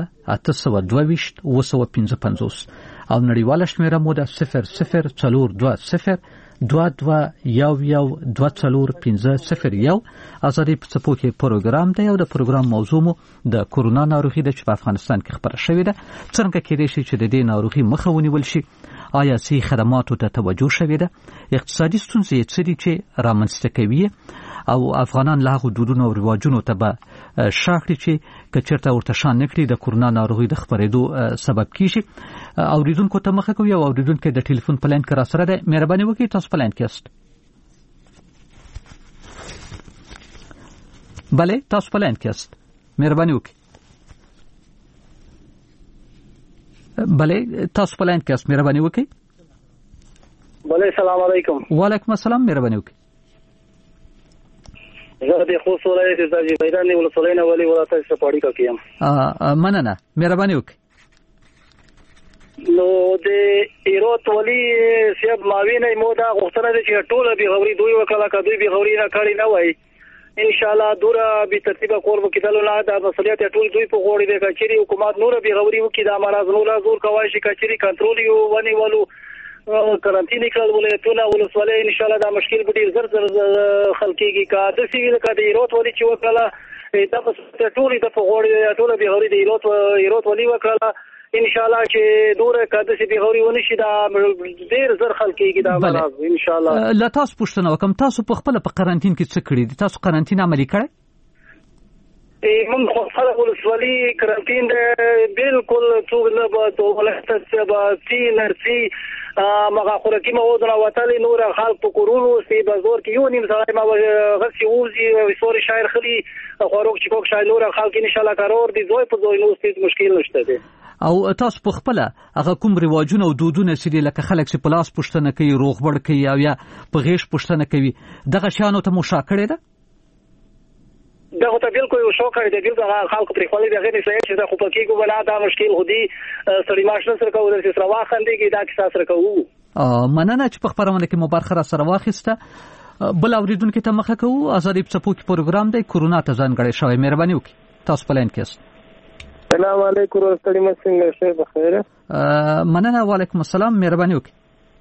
822 955 او نړیواله شمیره مو د 00 420 2211245001 ازادي په څپو کې پروګرام دی او د پروګرام موضوع مو د کورونا ناروغي د چې په افغانستان کې خبره شوې ده. څنګه کېدای شي چې د دې ناروغي مخه ونیول شي؟ آیا صحي خدماتو ته توجه شوې ده؟ اقتصادي ستونزې څه دي چې رامنځته کوي او افغانان له حدودونو او رواجونو ته به شاخړي چې کچرته ورته شان نکړي د کورونا ناروغي د خپرېدو سبب کیږي. اوریدونکو ته مخه کوي او اوریدونکو د ټلیفون په لاین کې را سره ده. مهرباني وکړئ تاسو په لاین کې یاست. بله تاسو په لاین کې یاست. مهرباني وکړئ. بله تاسو په لاین کې یاست. مهرباني وکړئ. بله سلام علیکم. وعلیکم السلام. مهرباني وکړئ. زه د خوست ولایت د میدان ولسوالۍ نه ولي ولایت څخه پاړی کوم. مننه. مهرباني وکړئ. نو د ایروت ولی سیب ماوینه مودا غوښتنه ده چې ټول به غوري دوی وکړه کدوې به غوري نه کړی نه وای ان شاء الله دوره به ترتیبه کور وکړل نه د مسولیت ټول دوی په غوړي د کچري حکومت نور به غوري وکړي د مرز نور زور کوي چې کچري کنټرول یو ونی ولو کرانتینی کړل ولایتونه ولسوالۍ ان شاء الله دا مشکل به ډیر زر خلکیږي کا د سیویل کا د ایروت ولی چې وکړه دا ټول د په غوړي ټول به غوري د ایروت ولی وکړه ان شاء الله چې دوره کده سي بيغوري ونشي دا ډیر زر خلکیږي دا مرض ان شاء الله. لا تاسو پوښتنه وکم تاسو په خپل په قرنټین کې څه کړی دي؟ تاسو قرنټین عملي کړی؟ من خلق ولسوالي قرنټین بالکل څو نه به ولایت څخه سي نرسي مغه خورکی موضوع وتلی نور خلق په کورونو سي بازار کې یو نیم ځای ما غسي وزي وسوري شاعر خلي خوروک چې کوک شاعر نور خلک ان شاء الله قرار دي زوی په زوی نو ستې مشکل نشته دي. او تاسو په خپل هغه کوم رواجونه او دودونه سړي لکه خلک چې پلاس پښتنه کوي روغبړ کوي او یا په غیش پښتنه کوي دغه شانو ته مشاکړه ده؟ دغه ته بالکل یو شوق دی بالکل خلک پرې خولي دغه نه سې چې د خو پکې کو بنا دا مشکل هدي سړي ماشنه سره کوو د سره واخندېږي دا کیسه سره کوو. مننه چې په خبرونه کې مبارخه را سره واخیسته. بل اوریدونکو ته مخه کوو ازادي په څپو کې پروګرام دی کورونا ته ځانګړی شوی. مهرباني وکړئ تاسو په لاین کې یاست. السلام علیکم ورحمۃ اللہ څنګه شه بخیر. مننه. وعلیکم السلام. مهرباني وکړئ.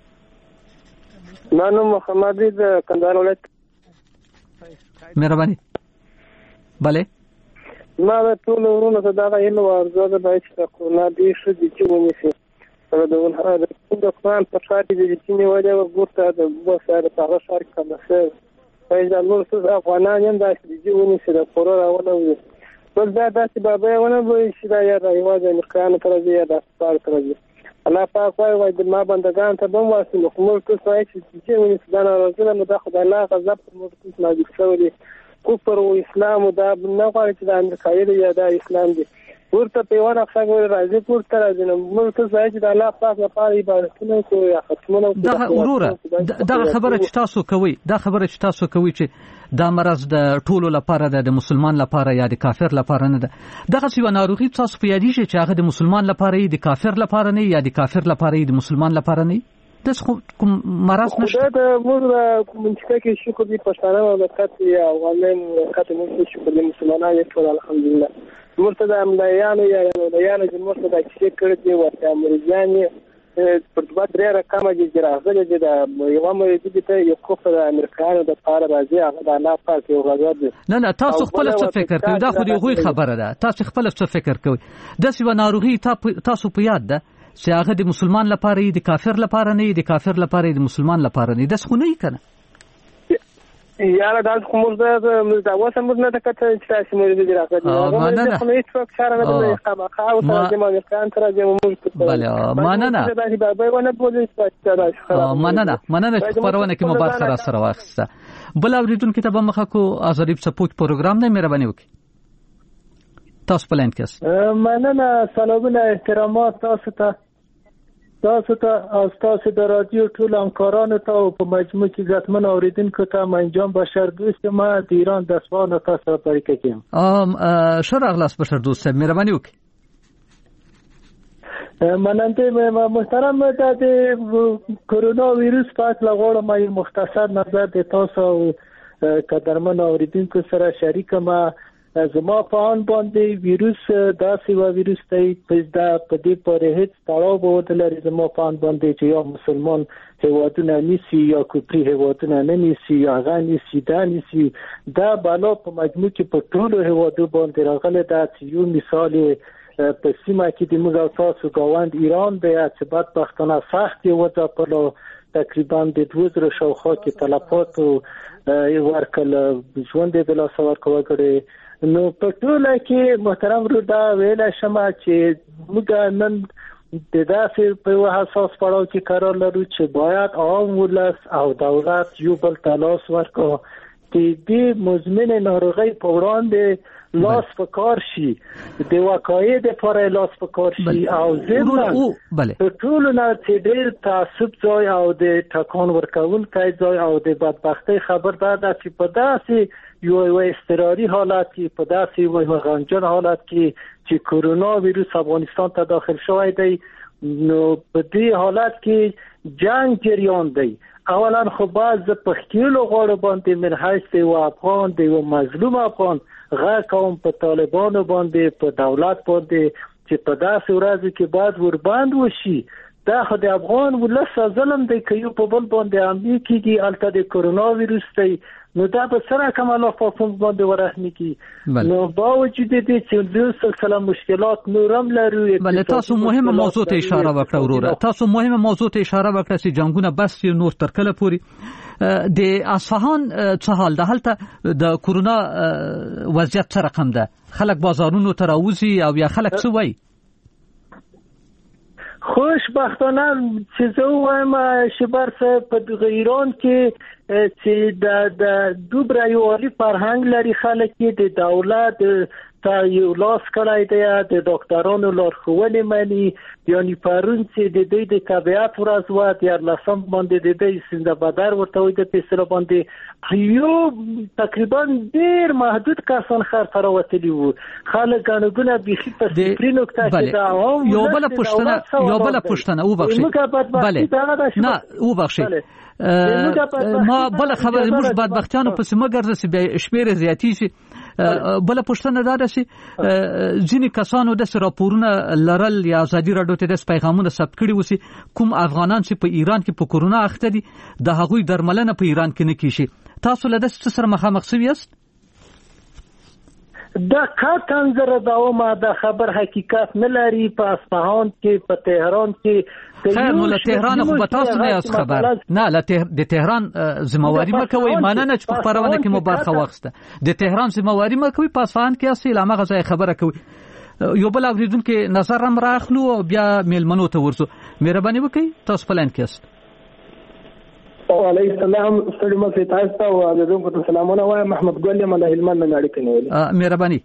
نانو محمد د کندهار ولایت. مهرباني. بله ما د ټول ورونو ته دا غوښنه ورزده د چې کورونا دې شو چې ونیسي سره د قرآن په شاعر دي چې نیولې ورته د بوساره په شهر کې کومه فایده نور څه افغانان هم دا چې ونیسي د کورونا ونه بل دا چې بابا ونه وي چې دا یا د ایواز نه کان تر دې یا د سپار تر دې الله پاک وايي د ما بندگان ته بم واسي نو کوم څه چې ونیسي دا راځي نو دا خدای الله غضب موږ څه نازل شوی کفر او اسلام دا نه غواړي چې د امریکایي یا د اسلام دي ورته په ونه څنګه راځي پورته راځي نو موږ څه ځای چې د الله پاک لپاره عبادتونه کوي یا ختمونه کوي. دا وروره دا خبره چې تاسو کوي چې دا مرض د ټولو لپاره د مسلمان لپاره یا د کافر لپاره نه ده. دغه څه ناروغي تاسو په یادی چې هغه د مسلمان لپاره دی د کافر لپاره نه یا د کافر لپاره دی د مسلمان لپاره نه داس کوم مرض نشته. دا موږ کومڅه کې شکر دي پښتانه او لکات یا ولې لکات موږ شکر دي مسلمانانو ټول الحمدلله مرتضی املایانو یا املایانو چې مرتضی چې کړی دی ورته امریکایي په دوه درې رقم چې راغلي دي دا یو مې دي ته یو کفر امریکایانو د پاره راځي هغه د الله پاک یو غږ دی. نه تاسو خپل څه فکر کوئ؟ دا خو یو خبره ده. تاسو خپل څه فکر کوئ؟ د سی ناروغي تاسو په یاد ده چې هغه د مسلمان لپاره دی د کافر لپاره نه دی د کافر لپاره دی د مسلمان لپاره نه داس خو نه کنه یاره دا کوم دا وسه موږ نه تکته چې تاسو مې دې راغلي نه خو هیڅ څوک سره نه دی خامخا او ترجمه امریکایان ترجمه موږ بله مننه چې خبرونه کې مبارکه را سره واخسته. بل اوریدونکو ته به مخه کو ازادي سپوږ پروګرام نه مهرباني وکړئ تاسو په لاین کې یاست. مننه سلامونه احترامات تاسو ته او تاسو د رادیو ټول همکارانو ته او په مجموع کې عزتمن اوریدونکو ته منجام بشر دوست ما د ایران د اسوان تاسو سره اړیکه کوم. شر اغلاس بشر دوست مهرباني وکړئ. مننه محترم د کرونا ویروس په اړه غواړم مختصر نظر د تاسو قدرمن اوریدونکو سره شریک ما زما په ان باندې ویروس داسې و ویروس دی په دې پورې هیڅ تړاو به لري زما په ان باندې چې یا مسلمان هیوادونه نیسی یا کوپری هیوادونه نه نیسی یا غنیسی دانیسی دا بلا په مجموع کې په ټولو هیوادو باندې راغله دا چې یو مثال په سیمه کې د موږ اساس ګاوند ایران دی چې بدبختانه سخت یو ځپلو تقریبا د 2000 شاوخوا کې تلفات ورکل ژوند د لاس ورکوه کړي نو په ټوله کې محترم رو دا ویل شمه چې موږ نن د داسې په حساس پړاو کې قرار لرو چې باید عام ولس او دولت یو بل تلاش ورکړي چې د مزمن ناروغي په وړاندې لاس په کار شي د واقعي د لپاره لاس په کار شي او ضمن ټول نه چې ډېر تعصب ځای او د ټکان ورکول کوي ځای او د بدبختی خبردار ده چې په داسې یو اضطراري حالت کې په داسې یو غنجان حالت کې چې کرونا ویروس افغانستان ته داخل شوی دی نو په دې حالت کې جنگ جریان دی اولا خو باز په خپل غوړ باندې من حیث دی او افغان دی او مظلوم افغان غا کوم په طالبانو باندې په دولت باندې چې په داسې ورځ کې بعد ور باند وشي دا خو د افغان ولس ظلم دی که یو په بل باندې عملي کیږي البته د کرونا ویروس دی نو دا به سره کومه فاصله باندې ورحمي کی نو باوجود دې چې د سلسله مشکلات نورم لرو بل تاسو مهمه موضوع ته اشاره وکړه وروره تاسو مهمه موضوع ته اشاره وکړه چې جنگونه بس نور تر کله پوري د اصفهان څه حال ده هلته د کرونا وضعیت څه رقم ده خلک بازارونو ته راوځي او یا خلک څه وایي خوشبختانه چې زه وایم شبر څه په ایران کې چې د دوبره یو عالی فرهنګ لري خلک د دولت تا یو لاس کړای دی د ډاکټرانو لارښوونې مني یعنی پرون چې د دې د طبيعت ورځ و د لسم باندې د دې سند بدر ورته وي د پیسره باندې یو تقریبا ډیر محدود کسان خرڅ راوتلی وو خلک غنګونه بيخي په سپری نقطه کې دا یو بل پښتنه وبخښي بله نه وبخښي ما بل خبر موږ بدبختیانو په سیمه ګرځي به شمیر زیاتی شي بل پښتنه دا شي ځینې کسانو د راپورونه لرل یا ازادي راډیو ته د پیغامونه ثبت کړي وسی کوم افغانان چې په ایران کې په کرونا اخته دي د هغوی درملنه په ایران کې نه کیږي تاسو له دې سره مخامخ شوي یاست دا کاتن زره داومه د خبر حقیقت نه لري په اصفهان کې په تهران کې خیر نو له تهران خو به تاسو نه یاست خبر نه له د تهران ذمہواری مکوئ ماننه چې په خبرونه کې مو برخه واخسته د تهران ذمہواری مکوئ په اصفهان کې اصل هغه ځای خبره کوي یو بل اوریدونکو نظر هم راخلو بیا میلمنو ته ورسو مهرباني وکړئ تاسو پلان کې است وعليكم السلام ستړي مې تاسو ته او اوریدونکو ته سلامونه وایم محمد ګل یم له هلمند نه اړیکه نیولې مهرباني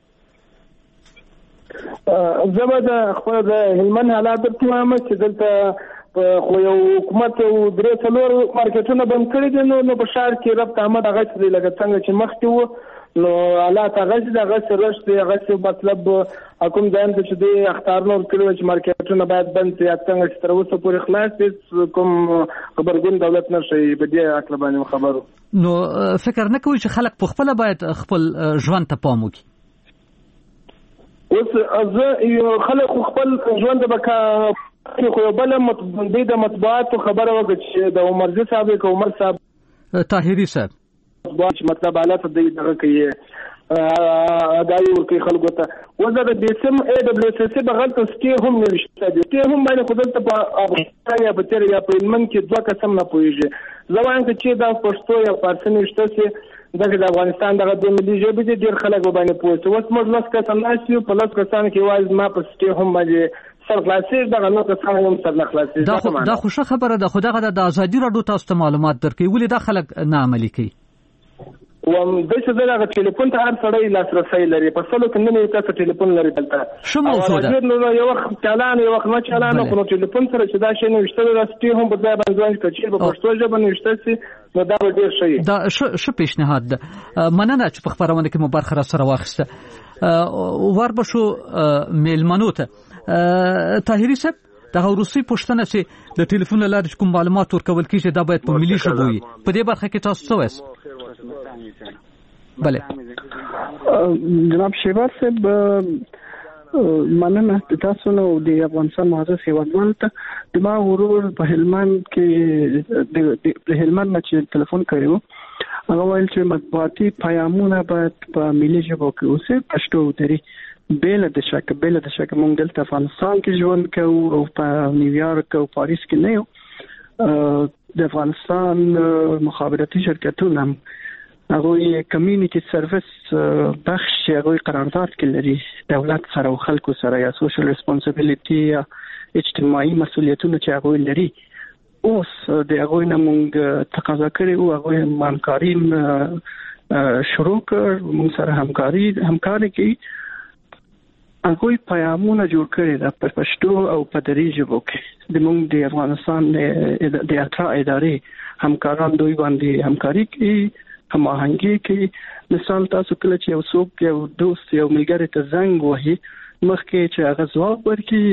زبد خو د هلمند حالات په مامه چې دلته خو یو حکومت او درې څلور مارکیټونه بند کړی دي نو په شهر کې رب احمد هغه چې لکه څنګه چې مخکې وو نو حالات هغه چې رشت هغه مطلب حکومت ځان ته چې د اختیار نور کړو چې مارکیټونه باید بند شي څنګه چې تر اوسه پورې خلاص دي کوم خبرګون دولت نشي په دې اړه باندې خبرو نو فکر نه کوي چې خلک په خپل باید خپل ژوند ته پام وکړي اوس یو خلک خپل ژوند بکا خو یو بل د مطبوعات خبره وکړه چې د عمر صاحب کو عمر صاحب طاهری صاحب مطلب حالت دغه کوي دایو کې خلکو ته وزه د بیسم ای دبليو سی سی بغلط سکي هم نشته دي ته هم باندې خودت په افغانستان یا په تیر یا په هلمند کې دوه قسم نه پويږي زموږ چې د پښتو یا فارسی نشته سي دغه د افغانستان دغه د ملي ژبې د ډیر خلکو باندې پوهه اوس موږ لاس کسان ناسیو په لاس کسان کې وایي ما په سکي هم باندې سر خلاصي دغه نو کسان هم سر خلاصي دا خوشا خبره ده خو دغه د ازادي راډیو تاسو ته معلومات درکې ولې دا خلک نه عملي کوي وم د څه دغه ټلیفون ته هر سړی لاسرسي لري په سلو کې نه تاسو ټلیفون لري دلته شو موضوع ده نو یو وخت چالان یو وخت نه چالان په ټلیفون سره چې دا شی نه وشته راستي هم په ځای باندې چې په پښتو ژبه نشته سي نو دا ډیر شي دا شو پیشنهاد ده مننه چې په خبرونه کې مو برخه سره واخسته وربشو میلمنو ته طاهری صاحب دا روسي پښتنه چې د ټلیفون لاره کوم معلومات ورکول کیږي دا باید په ملي ژبه وي په دې برخه کې تاسو څه وایي بله جناب شیبار صاحب مننه تاسو نو د افغانستان معزز هیوادوال ته د ما ورور په هلمند کې د هلمند نه چې ټلیفون کړو هغه ویل چې مطبوعاتي پیغامونه باید په ملي ژبه کې اوسه پښتو دري بیل د شک مونږ دلته افغانستان کې ژوند کوو او په نیویارک او پاریس کې نه یو د افغانستان مخابراتي شرکتونه هغه کمیونټي سرویس بخش هغه قرارداد کې لري دولت سره او خلکو سره یا سوشل ریسپانسیبিলিټي یا اجتماعي مسؤلیتونه چې هغه لري اوس د هغه نه مونږ تقاضا کړی او هغه همکاري شروع کړ مونږ سره همکاري کوي هغه پیغامونه جوړ کړي د پښتو او په دري ژبه کې د مونږ د افغانستان د اترا ادارې همکاران دوی باندې همکاري کوي هماهنګي کوي مثال تاسو کله چې یو څوک یو دوست یو ملګری ته زنګ وهي مخکې چې هغه ځواب ورکړي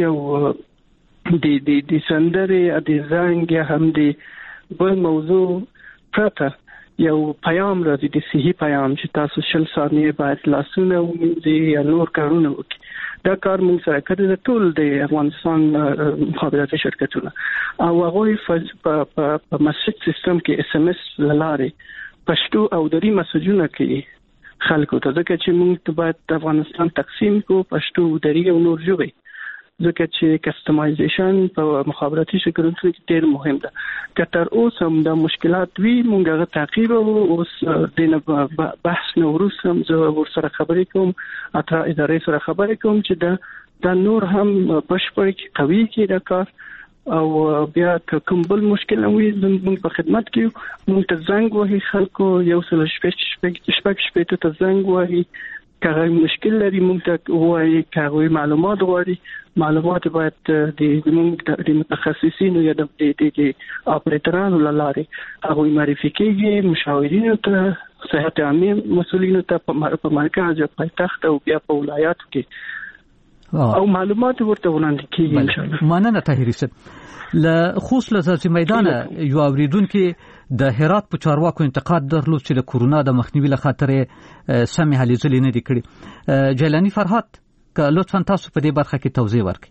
او د سندرې د زنګ یا هم د بل موضوع پرته یو پیغام راځي د صحیح پیغام چې تاسو شل ثانیې باید لاسونه ومینځئ یا نور کارونه وکړئ دا کار موږ سره کړی د ټول د افغانستان مخابراتي شرکتونه او هغه په مسج سیستم کې اس ام اس لاره پښتو او دري مسجونه کوي خلکو ته ځکه چې موږ باید د افغانستان تقسیم کو پښتو دري او نور ژبې ځکه چې کسټمایزیشن په مخابراتي شرکتونو کې ډېر مهم ده که تر اوسه هم د مشکلات وي موږ هغه تعقیب او اوس د بحث نو وروسته زه ورسره خبرې کوم اترا ادارې سره خبرې کوم چې دا نور هم بشپړ کې قوي کې دا کار او بیا کوم بل مشکل وي موږ په خدمت کې موږ ته زنګ وهي خلکو یو څل شپږ ته زنګ وهي کله مشکل لري موږ ته وایي کاوي معلومات غواړي معلومات باید د متخصصینو یا د اپریټرانو لاره هغه معرفي کیږي مشاورینو ته صحت عامه مسؤلینو ته په مرکز یا پایتخت او بیا په ولایاتو کې او معلومات ورته وړاندې کیږي ان شاء الله. مننه طاهری صاحب له خوست لزازي میدان یو اوریدونکو د هرات په چارواکو انتقاد درلود چې د کورونا د مخنیوي لخاطر سمې هلې ځلې نه دي کړې. جیلانی فرهاد که لطفا تاسو په دې برخه کې توضیح ورکړئ.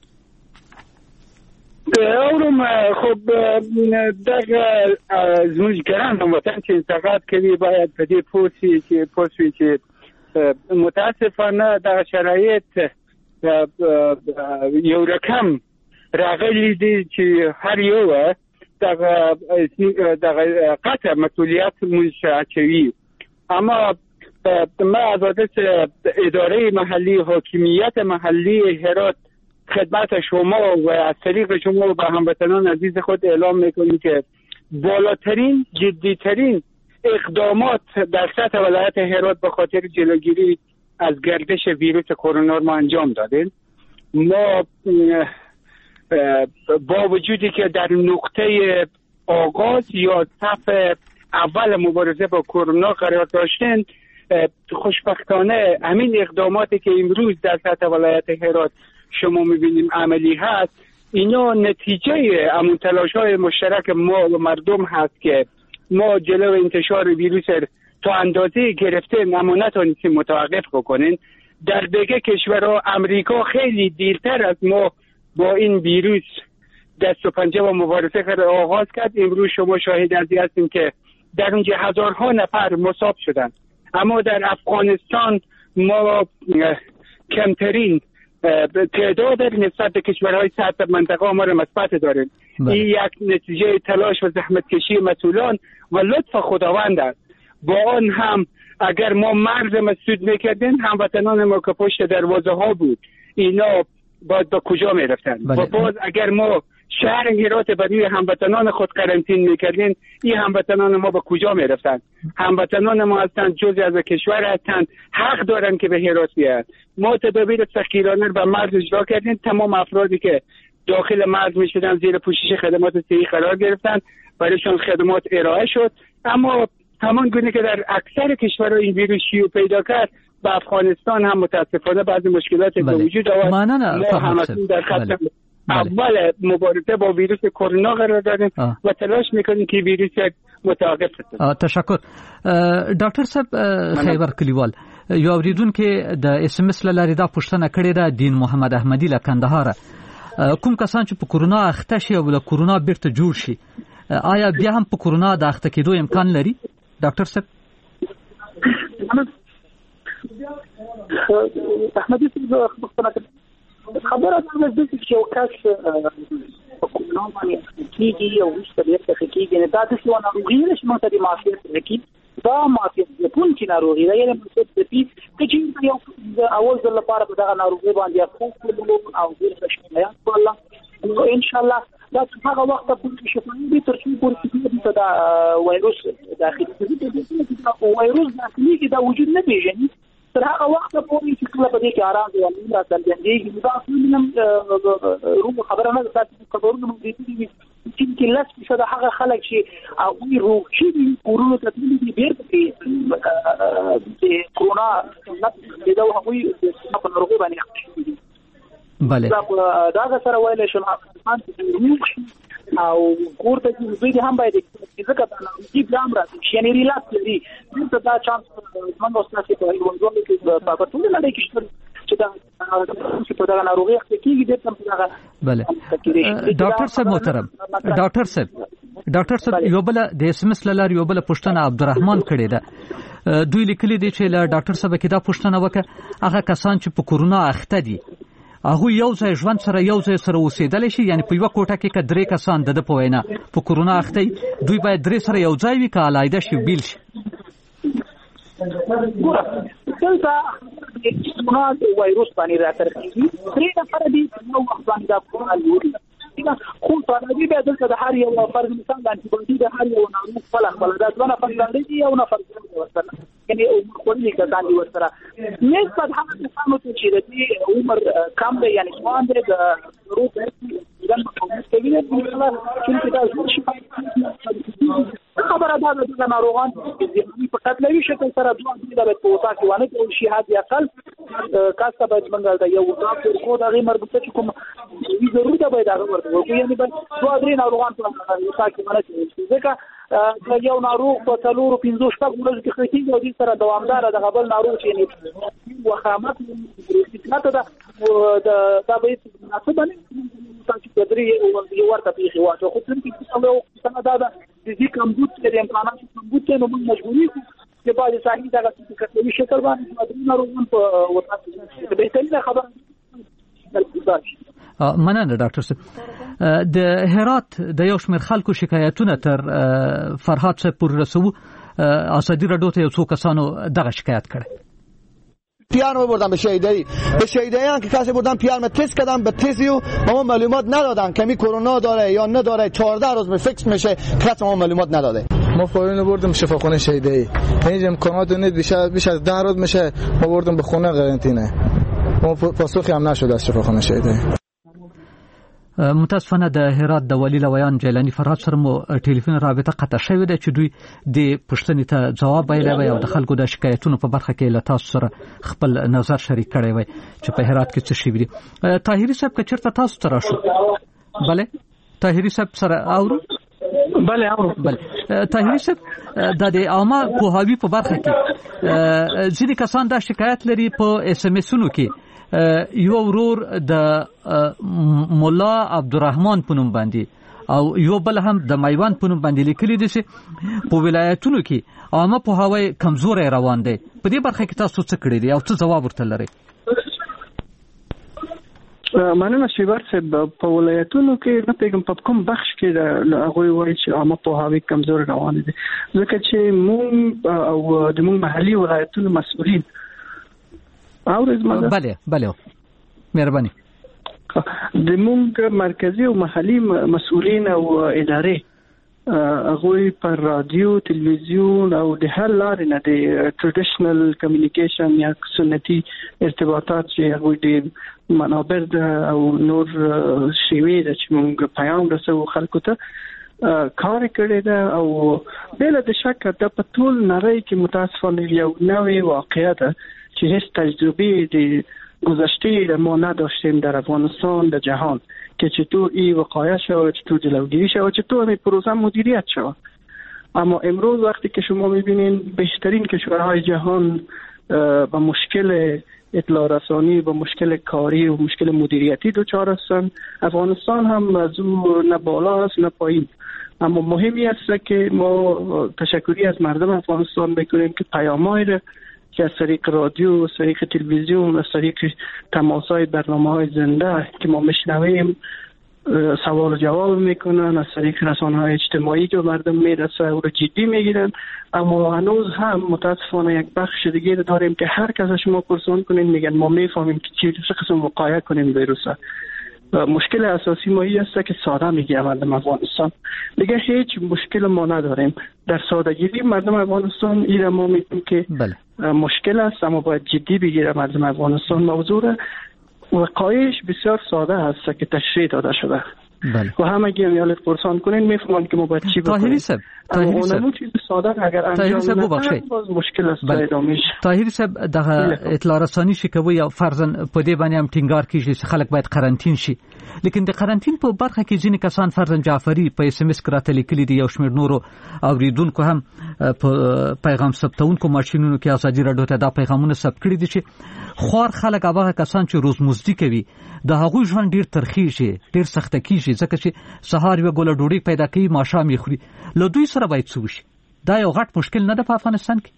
اورم خب دغه زموږ ګران وطن چې انتقاد کوي باید په دې پوه چې متاسفانه د شرایط یو رقم راغلی دي چې هر یو دغه قطع مسئولیت منشأ اما ما از اداره محلی حاکمیت محلی هرات خدمت شما و از طریق شما به هموطنان عزیز خود اعلام میکنیم که بالاترین جدیترین اقدامات در سطح ولایت هرات به خاطر جلوگیری از گردش ویروس کرونا ما انجام دادیم. ما با وجودی که در نقطه آغاز یا صف اول مبارزه با کرونا قرار داشتن خوشبختانه همین اقداماتی که امروز در سطح ولایت هرات شما میبینیم عملی هست اینا نتیجه همون تلاش‌های مشترک ما و مردم هست که ما جلو انتشار ویروس تا اندازه گرفتیم اما نتونستیم متوقف بکنیم. در بقیه کشورها امریکا خیلی دیرتر از ما با این ویروس دست و پنجه و مبارزه آغاز کرد. امروز شما شاهد ازی هستیم که در اونجا هزارها نفر مصاب شدن اما در افغانستان ما کمترین تعداد نسبت به کشورهای سطح منطقه ما رو مثبت داریم. این یک نتیجه تلاش و زحمت کشی مسئولان و لطف خداوند است. با آن هم اگر ما مرز مسدود میکردیم هموطنان ما که پشت دروازه ها بود اینا باید با کجا میرفتن و باز اگر ما شهر هرات برای هموطنان خود قرنطینه میکردیم این هموطنان ما با کجا میرفتن؟ هموطنان ما هستند جزء از کشور هستند حق دارن که به هرات بیاید. ما تدابیر سختگیرانه به مرز اجرا کردیم. تمام افرادی که داخل مرز میشدن زیر پوشش خدمات صحی قرار گرفتن برایشان خدمات ارائه شد اما همان گونه که در اکثر کشورها این ویروس شیوع پیدا کرد به افغانستان هم متاسفانه بعضی مشکلات به وجود آورد. ما همتون در خط اول مبارزه با ویروس کرونا قرار دادیم و تلاش میکنیم که ویروس متوقف شد. تشکر. ډاکټر صاحب خیبر کلیوال یو اوریدونکو د اس ام اس لاري دا پوښتنه کړې ده دین محمد احمدی له کندهار کوم کسان چې په کورونا اخته شي او له کورونا بیرته جوړ شي آیا بیا هم په کورونا د اخته کېدو امکان لري ډاکټر صاحب؟ احمدی خبره ده چې یو کس په کورونا باندې کېږي او وروسته بیرته کېږي نه دا د څه ناروغي ده چې موږ ته د معافیت لري دا معافیت ځپونکې ناروغي ده یعنې مقصد د دې چې یو د اول ځل لپاره په دغه ناروغي باندې اخته او بیرته شفایت والله ان شاء الله دا هغه وخت په شفایت دي تر څو پورې دا وایروس داخلي کېږي وایروس داخلي کې دا وجود نه پیژني تر هغه وخت پورې چې کله په دې کې آرام دی الله څرګندېږي دا اصلا روغ خبره نه ده چې خبرونه موږ دي چې لږ څه هغه خلک چې او روغ شي کورونو ته دي بیرته چې کرونا دا هغوی په ناروغي باندې بله دا سره ویل شو او کورته چې دوی هم باید ځکه دا ناروغي ګرام راځي یعنې ریلاکس لري دلته دا چانس موږ اوس تاسو په ژوند کې په ټول نړۍ کې چې دا چې په دغه ناروغي کېږي د تم دغه بله ډاکټر صاحب محترم ډاکټر صاحب یو بل د اس ام اس لار یو بل پوښتنه عبدالرحمن کړې ده دوی لیکلي دي چې له ډاکټر صاحب کې دا پوښتنه وکړه هغه کسان چې په کورونا اخته دي هغه یو ځای ژوند سره یو ځای سره اوسېدلی شي یعنی په یو کوټه کې که درې کسان د په وینا په کورونا اخته دوی باید درې سره یو ځای وي که علیحده شي بیل شي دلته کورونا وایروس باندې راترکېږي درې نفره دي یو وخت باندې دا کورونا لوري خو طالبي به دلته د هر یو فرد مثال د انټي باډي د هر یو ناروغ خپل دا ځونه فرد دي یو نفر ورسره یعنی عمر کولی کسان دي ورسره نسبت هغه کسانو ته چې د عمر کم دی یعنی ځوان دی د روغ ځان په کومه چې دا ځل خبره ده د ناروغان چې په قتلوي شکل سره دوه د پوتا کې ونه او شهادت یقل کاسه باید منګل دا یو ډاکټر کو دا غي مربوطه چې کوم وی ضروري ده باید هغه ورته وکړي یعنی باید دوه درې ناروغان په وتا کې ونه شي ځکه یو ناروغ په څلورو 15 شپږ ورځې کې خېټي او د سره دوامدار د غبل ناروغ چې وخامت ماته دا دا به مناسبه نه تاسو په درې یو ورته پیښه واچو خو څنګه چې څنګه دا د دې کمبود د امکاناتو کمبود ته نو موږ مجبوري چې باید صحیح دا چې کټوي شکل باندې د ناروغان په وتا کې به څنګه خبره مننه ډاکټر صاحب د هرات د یو شمېر خلکو شکایتونه تر فرهاد صاحب پورې رسو ازادي راډیو ته یو څو کسانو دغه شکایت کړی پیانو بردن به شهیدایی هم که کسی بردن پیانو تست کردن به تزیو ما معلومات ندادن کمی کرونا داره یا نداره 14 روز به فکس میشه کسی ما معلومات نداده ما فوری بردیم شفاخانه شهیدایی هیچ امکانات نیست بیش از 10 روز میشه ما بردیم به خونه قرنطینه ما پاسخی هم نشد از شفاخانه شهیدایی متاسفانه د هرات د ولی لویان جیلانی فرهاد سره مو ټلیفون رابطه قطع شوې ده چې دوی د پوښتنې ته جواب ویلی او د خلکو د شکایتونو په برخه کې له تاسو سره خپل نظر شریک کړی وي چې په هرات کې څه شوي دي. طاهري صاحب که چېرته تاسو ته راشو؟ بله طاهري صاحب سره اورو؟ بله اورو. بله طاهري صاحب د عامه پوهاوي په برخه کې ځینې کسان دا شکایت لري په اس ام اسونو کې یو ورور د مولا عبدالرحمن په نوم باندې او یو بل هم د میوان په نوم باندې لیکلي دي چې په ولایتونو کې عامه پوهاوی کمزوری روان دی. په دې برخه کې تاسو څه کړی دي او څه ځواب ورته لرئ؟ مننه شیبر صاحب په ولایتونو کې نه پیغام په کوم بخش کې د هغوی وایي چې عامه پوهاوی کمزور روان دي ځکه چې مونږ او د مونږ محلي ولایتونو مسؤلین بله مهرباني د مونږ مرکزی او محلي مسؤلین او ادارې هغوی پر رادیو تلویزیون او د هر لارې نه د ټریډیشنل کمیونیکیشن یا سنتي ارتباطات چې هغوی د منابر او نور شیوې د چې مونږ پیام رسو خلکو ته کار کړی ده او بل د شک د په ټول نړۍ کې متاسفانه یو نوې واقعیت ده چې هیڅ تجربه د گذشته ما نداشتیم در افغانستان در جهان که چطور این وقایع شود، چطور جلوگیری شود، چطور این پروسه مدیریت شود. اما امروز وقتی که شما میبینین بهترین کشورهای جهان با مشکل اطلاع رسانی، با مشکل کاری و مشکل مدیریتی دچار هستند، افغانستان هم از اون نه بالا است نه پایین. اما مهمی است که ما تشکری از مردم افغانستان بکنیم که پیام‌های را که از طریق رادیو، از طریق تلویزیون، از طریق تماس‌های برنامه‌های زنده که ما میشنویم سوال و جواب میکنن، از طریق رسانه‌های اجتماعی که مردم میرسه او رو جدی میگیرن. اما هنوز هم متاسفانه یک بخش دیگه داریم که هر کس شما پرسان کنین میگن ما میفهمیم که چه قسم وقایع کنیم ویروسه. مشکل اساسی ما این است که ساده میگه مردم افغانستان دیگه هیچ مشکل ما نداریم. در سادگی مردم افغانستان این ما میگیم که مشکل است اما باید جدی بگیره مردم افغانستان موضوع. وقایعش بسیار ساده است که تشریح داده شده. و همه گیمیالت پرسان کنین میفهمن که ما باید چی بکنیم. طاهری صاحب اونمو چیز ساده اگر انجام نشه باز مشکل است ادامهش. طاهری صاحب دغه اطلاع رسانی شي کوي او فرضاً په دې باندې هم ټینګار کیږي چې خلک باید قرنټین شي، لیکن د قرنټین په برخه کې ځینې کسان فرضاً جعفری په اس ام اس کراته لیکلي دي، یو شمېر نورو اوریدونکو هم په پیغام ثبتونکو ماشینونو کې ازادي راډیو ته دا پیغامونه ثبت کړي دي چې خوار خلک هغه کسان چې روزمزدي کوي د هغوی ژوند ډیر ترخی شي، ډیر سخت کیږي، ځکه چې سهار یو ګوله ډوډۍ پیدا کوي ماښام یې خوري. له دوی سره باید څه وشي؟ دا یو غټ مشکل نه ده په افغانستان کې؟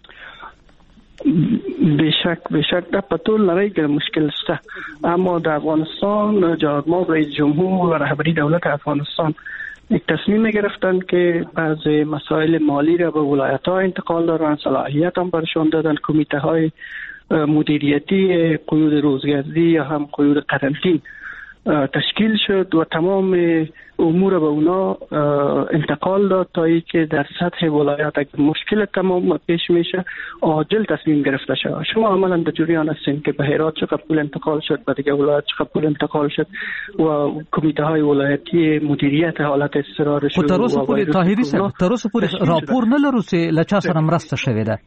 بشک دا په ټول نړۍ کې مشکل شته، اما د افغانستان جمهور رئیس جمهور و رهبری دولت افغانستان یک تصمیم گرفتن که بعض مسائل مالی را به ولایت‌ها انتقال دادن، صلاحیت هم برشان دادن. کمیته های مدیریتی قیود روزگردی یا هم قیود قرنطین تشکیل شد و تمام امور به اونا انتقال داد تا ای که در سطح ولایت اگر مشکل تمام پیش میشه عاجل تصمیم گرفته شود. شما عملا در جریان هستین که به هرات چقدر پول انتقال شد، به دیگه ولایت چقدر پول انتقال شد و کمیته های ولایتی مدیریت حالت اضطرار شد. تر اوسه پورې طاهری صاحب تر اوسه پورې راپور نه لرو چې لچا سره مرسته شوې ده.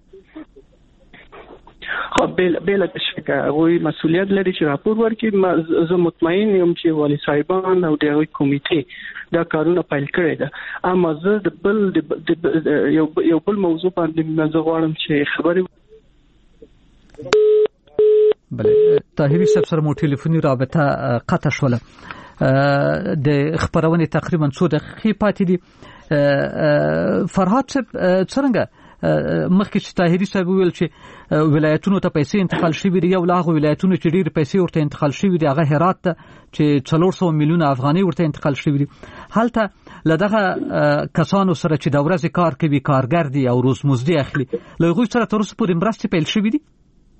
خب بله شکه اوی مسئولیت لري چې راپور ورکړي. زه مطمئن یم چې والی صاحبان او دغه کمیټې دا کارونه پیل کړی ده. اما زه د یو بل موضوع باندې زه غواړم چې خبرې بله طاهری صاحب سره مو ټلیفوني رابطه قطع شوله. د خبرونه تقریبا څو دقیقې پاتې دي. فرهاد صاحب څنګه مخکې چې طاهری صاحب ویل چې ولایتونو ته پیسې انتقال شوې دي، یو لاغه ولایتونو چې ډېر پیسې ورته انتقال شوې دي هغه هرات ته چې 400 میلیونه افغانۍ ورته انتقال شوې دي. هلته لدغه کسانو سره چې د ورځې کار کوي، کارګر دي او روزمزدي اخلي، له هغوی سره تر اوسه پورې مرستې پیل شوې دي.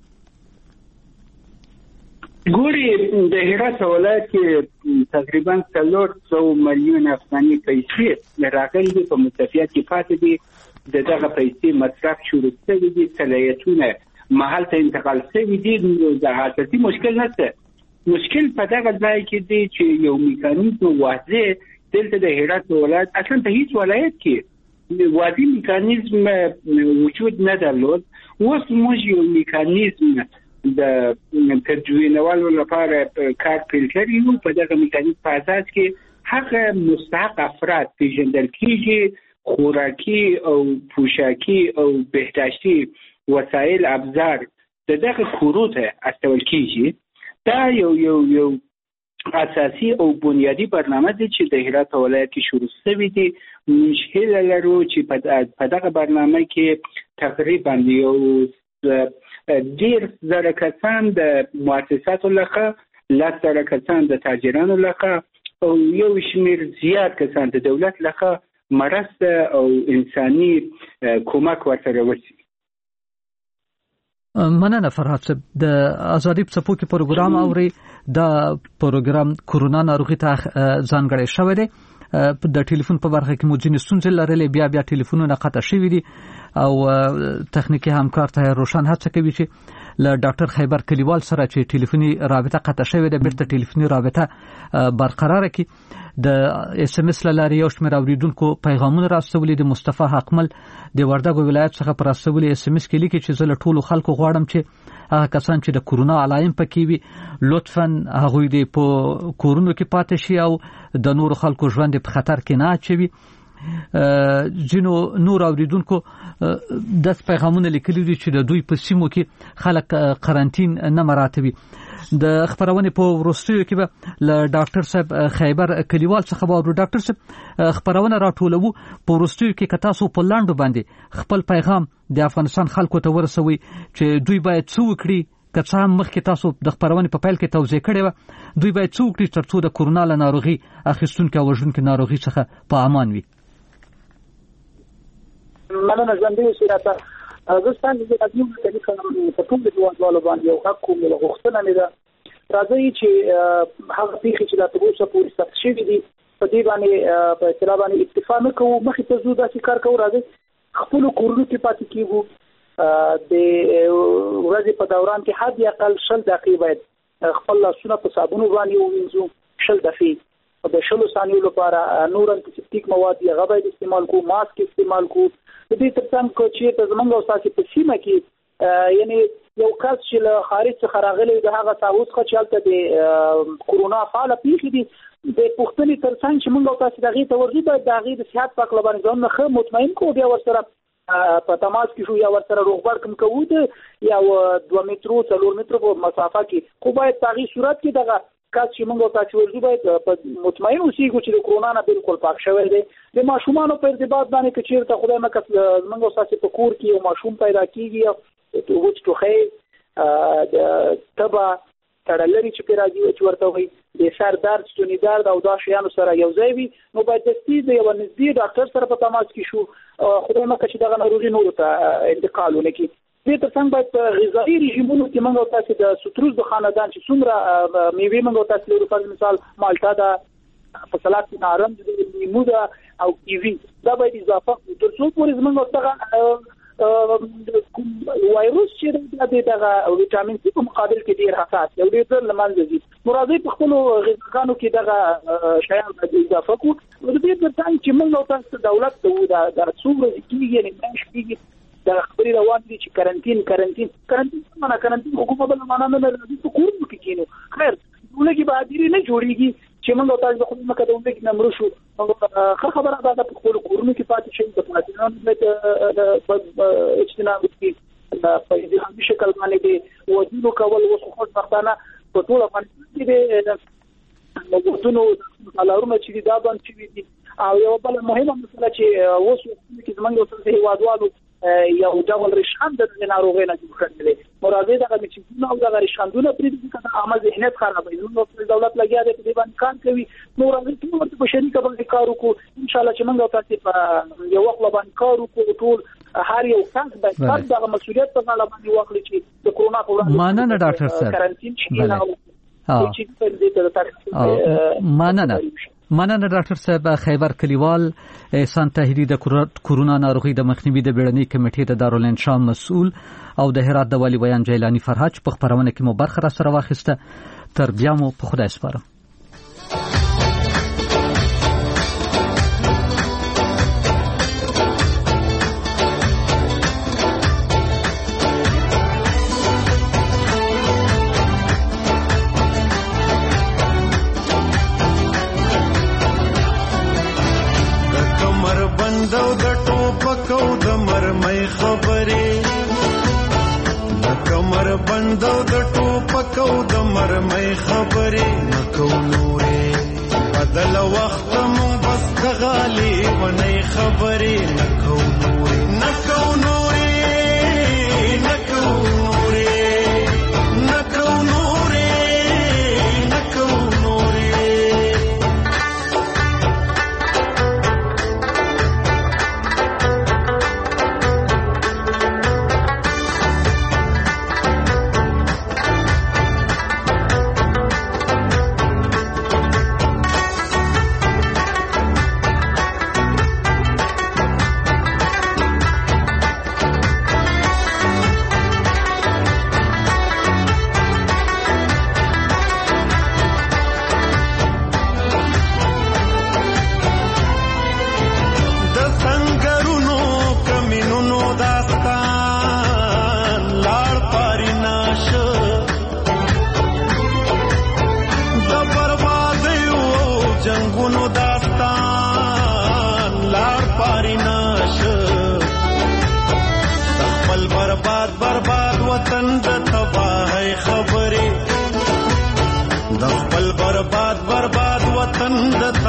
ګوري د هرات ولایت کې تقریبا 400 میلیون افغانۍ پیسې راغلي دي، په متفیات کې پاتې دي. دغه پیسې مصرف شروع شوي دي، صلاحیتونه محل ته انتقال شوي دي. د اساسي مشکل نشته. مشکل په دغه ځای کې دی چې یو میکانیزم واضح دلته د هرات ولایت اصلا په هیڅ ولایت کې واضح میکانیزم وجود نه درلود. اوس موږ یو میکانیزم د تدوینولو لپاره کار پیل کړی یو. په دغه میکانیزم په اساس کې هغه مستحق افراد پیژندل کیږي، خوراکی او پوشاکی او بهداشتی وسایل ابزار دغه کورو ته استول کیږي. دا یو اساسي او بنیادی برنامه دی چې د هرات ولایت کې شروع شوی دی. مشکل لرو چې په دغه برنامه کې تقریبا یو 10,000 کسان د مؤسساتو لخوا، 10,000 کسان د تاجرانو لخوا او یو شمیر زیات کسان د دولت لخوا مرسته او انساني کومک ورسره وشي. مننه فرهاد صاحب. د ازادي په کې پروګرام اوري دا پروګرام کورونا ناروغي ته ځانګړی شوی دی. د ټلیفون په برخه کې مو ځینې ستونزې لرلې، بیا ټلیفونونه قطع شوي دي او تخنیکی همکار ته روشن هڅه کوي چې له ډاکټر خیبر کلیوال سره چې ټلیفوني رابطه قطع شوې ده بیرته ټلیفوني رابطه برقرار کړي. د اس ام اس لاري یو شمېر اوریدونکو پیغامونه راستولي دي. مصطفی حقمل د وردګو ولایت څخه پر راستولي اس ام اس کې لیکي چې زه له ټولو خلکو غواړم چې هغه کسان چې د کورونا علائم پکې وي لطفاً هغوی دې په کورونو کې پاتې شي او د نور خلکو ژوند په خطر کې نه اچوي. جنو نور اوریدونکو د پیغامونه لیکلي دي چې د دوی په سیمو کې خلک قرنټین نه مراتبي. د خبرونه په ورستیو کې به ل ډاکټر صاحب خیبر کلیوال څخه به ډاکټر صاحب خبرونه راټولو په ورستیو کې کتا سو په لاندو باندې خپل پیغام د افغانستان خلکو ته ورسوي چې دوی باید څه وکړي. که څه هم مخکې تاسو د خبرونه په پیل کې توضیح کړې و دوی باید څه وکړي ترڅو د کورونا له ناروغي اخیستونکو او وژونکو ناروغي څخه په امان وي. مننه ژوندۍ سیراته زه ستاسو د تاسو په کوم په ټول ډول باندې یو حق کوم له غوښتنه نه ده راځي چې هغه پیښې چې د تاسو پورې ثبت شوي دي په دې باندې په اصطلاح باندې اکتفا نه کوو مخې ته زو داسې کار کوو راځي خپل کورونو کې پاتې کیږو د ورځې په دوران کې حد اقل 10 دقیقې باید خپل لاسونه په صابون باندې ووینځو 10 دقیقې د 10 ثانیو لپاره نور انټيسپټیک مواد یې غوړي استعمال کو ماسک استعمال کو د دې ترڅنګ کو چې په زمونږ او تاسو په سیمه کې یعنی یو کس چې له خارج څخه راغلی د هغه تاوس خو چالت د کورونا فعال پیښې دي د پښتني ترڅنګ چې موږ او تاسو دغه ته ورغی د دغه د صحت پاک لبان ځان نه مطمئن کو بیا ورسره په تماس کې شو یا ورسره روغبر کوم کوو یا 2 مترو 4 مترو په مسافه کې خو باید په هغه صورت کې دغه کاڅ چې موږ تاسو ورغی باید مطمئن اوسېږو چې د کورونا نه بالکل پاک شوی دی. د ماشومان په ارتباط باندې چې چیرته خدای مکه موږ تاسو په کور کې یو ماشوم پیدا کیږي او وڅ ټوخه د تبا تړلري چې راځي چې ورته وي د سر درد ستوني درد او دا شیانو سره یو ځای وي نو باید د دې یو نږدې ډاکټر سره په تماس کې شو خدای مکه چې دغه ناروغي نور ته انتقال ونکړي. دې ترڅنګ باید غذایی رژیمونو کې موږ تاسو د ستروز د خاندان چې څومره میوه موږ تاسو لپاره په مثال مالټا دا فصلات نارنج د لیمو دا او کیوي دا باید اضافه ترڅو پورې موږ څنګه وایروس چې دغه ویټامین سي په مقابل کې ډیر حساس یو ډیر لمانځي مرادي په خپل غذاګانو کې دغه شیان باندې اضافه کو د دې ترڅنګ چې موږ تاسو دولت ته د څومره کیږي نه ماشي د خبري روان دي چې کارانتین معنا کارانتین حکومت بل معنا نه لري په کورونو کې کینو خیر ولګي بهادری نه جوړیږي چې موږ تاسو خپل مکه د وګړي نمبر شو خبره ده په خپل کورونو کې پاتې شي د پاتینانو د اجتناب کې په دې هم شکل باندې دی وځو کول وسو خو وختانه په ټول افغانستان کې د وګړو علارونه چې دا باندې دي او یو بل مهمه مسله چې وسو کې زمونږ سره هیوادوالو یو ډول رشان د ناروغۍ نه جوړ کړل مرادي دغه چې نو دغه رشاندونه پرې دي چې عامه ذهنیت خرابوي نو دولت لګیا دی په دې باندې کار کوي نو راځي ټول په شریکه باندې کار وکړو ان شاء الله چې موږ تاسو په یو وخت باندې کار وکړو ټول هر یو کس باید دغه مسؤلیت په غاړه باندې واخلي چې د کورونا په وړاندې ماننه ډاکټر صاحب کارانتین شي مننه ډاکټر صاحب خیبر کلیوال احسان طاهری د کورونا ناروغي د مخنیوي د بیړنۍ کمیټې د دارالانشا مسؤل او د هرات د والی بیان جیلانی فرهاد په خبرونه کې مو برخه را سره واخیسته تر بیا مو په خدای سپارم. بندو د ټوپکو د مرمۍ خبرې نکو نورې بدل وخت مو بس غالي ونی خبرې نکو نورې نکو نورې نکو نورې نکو نورې نکو نورې داستان لار پاری نشه خپل برباد وطن د تباہی خبرې د خپل برباد وطن د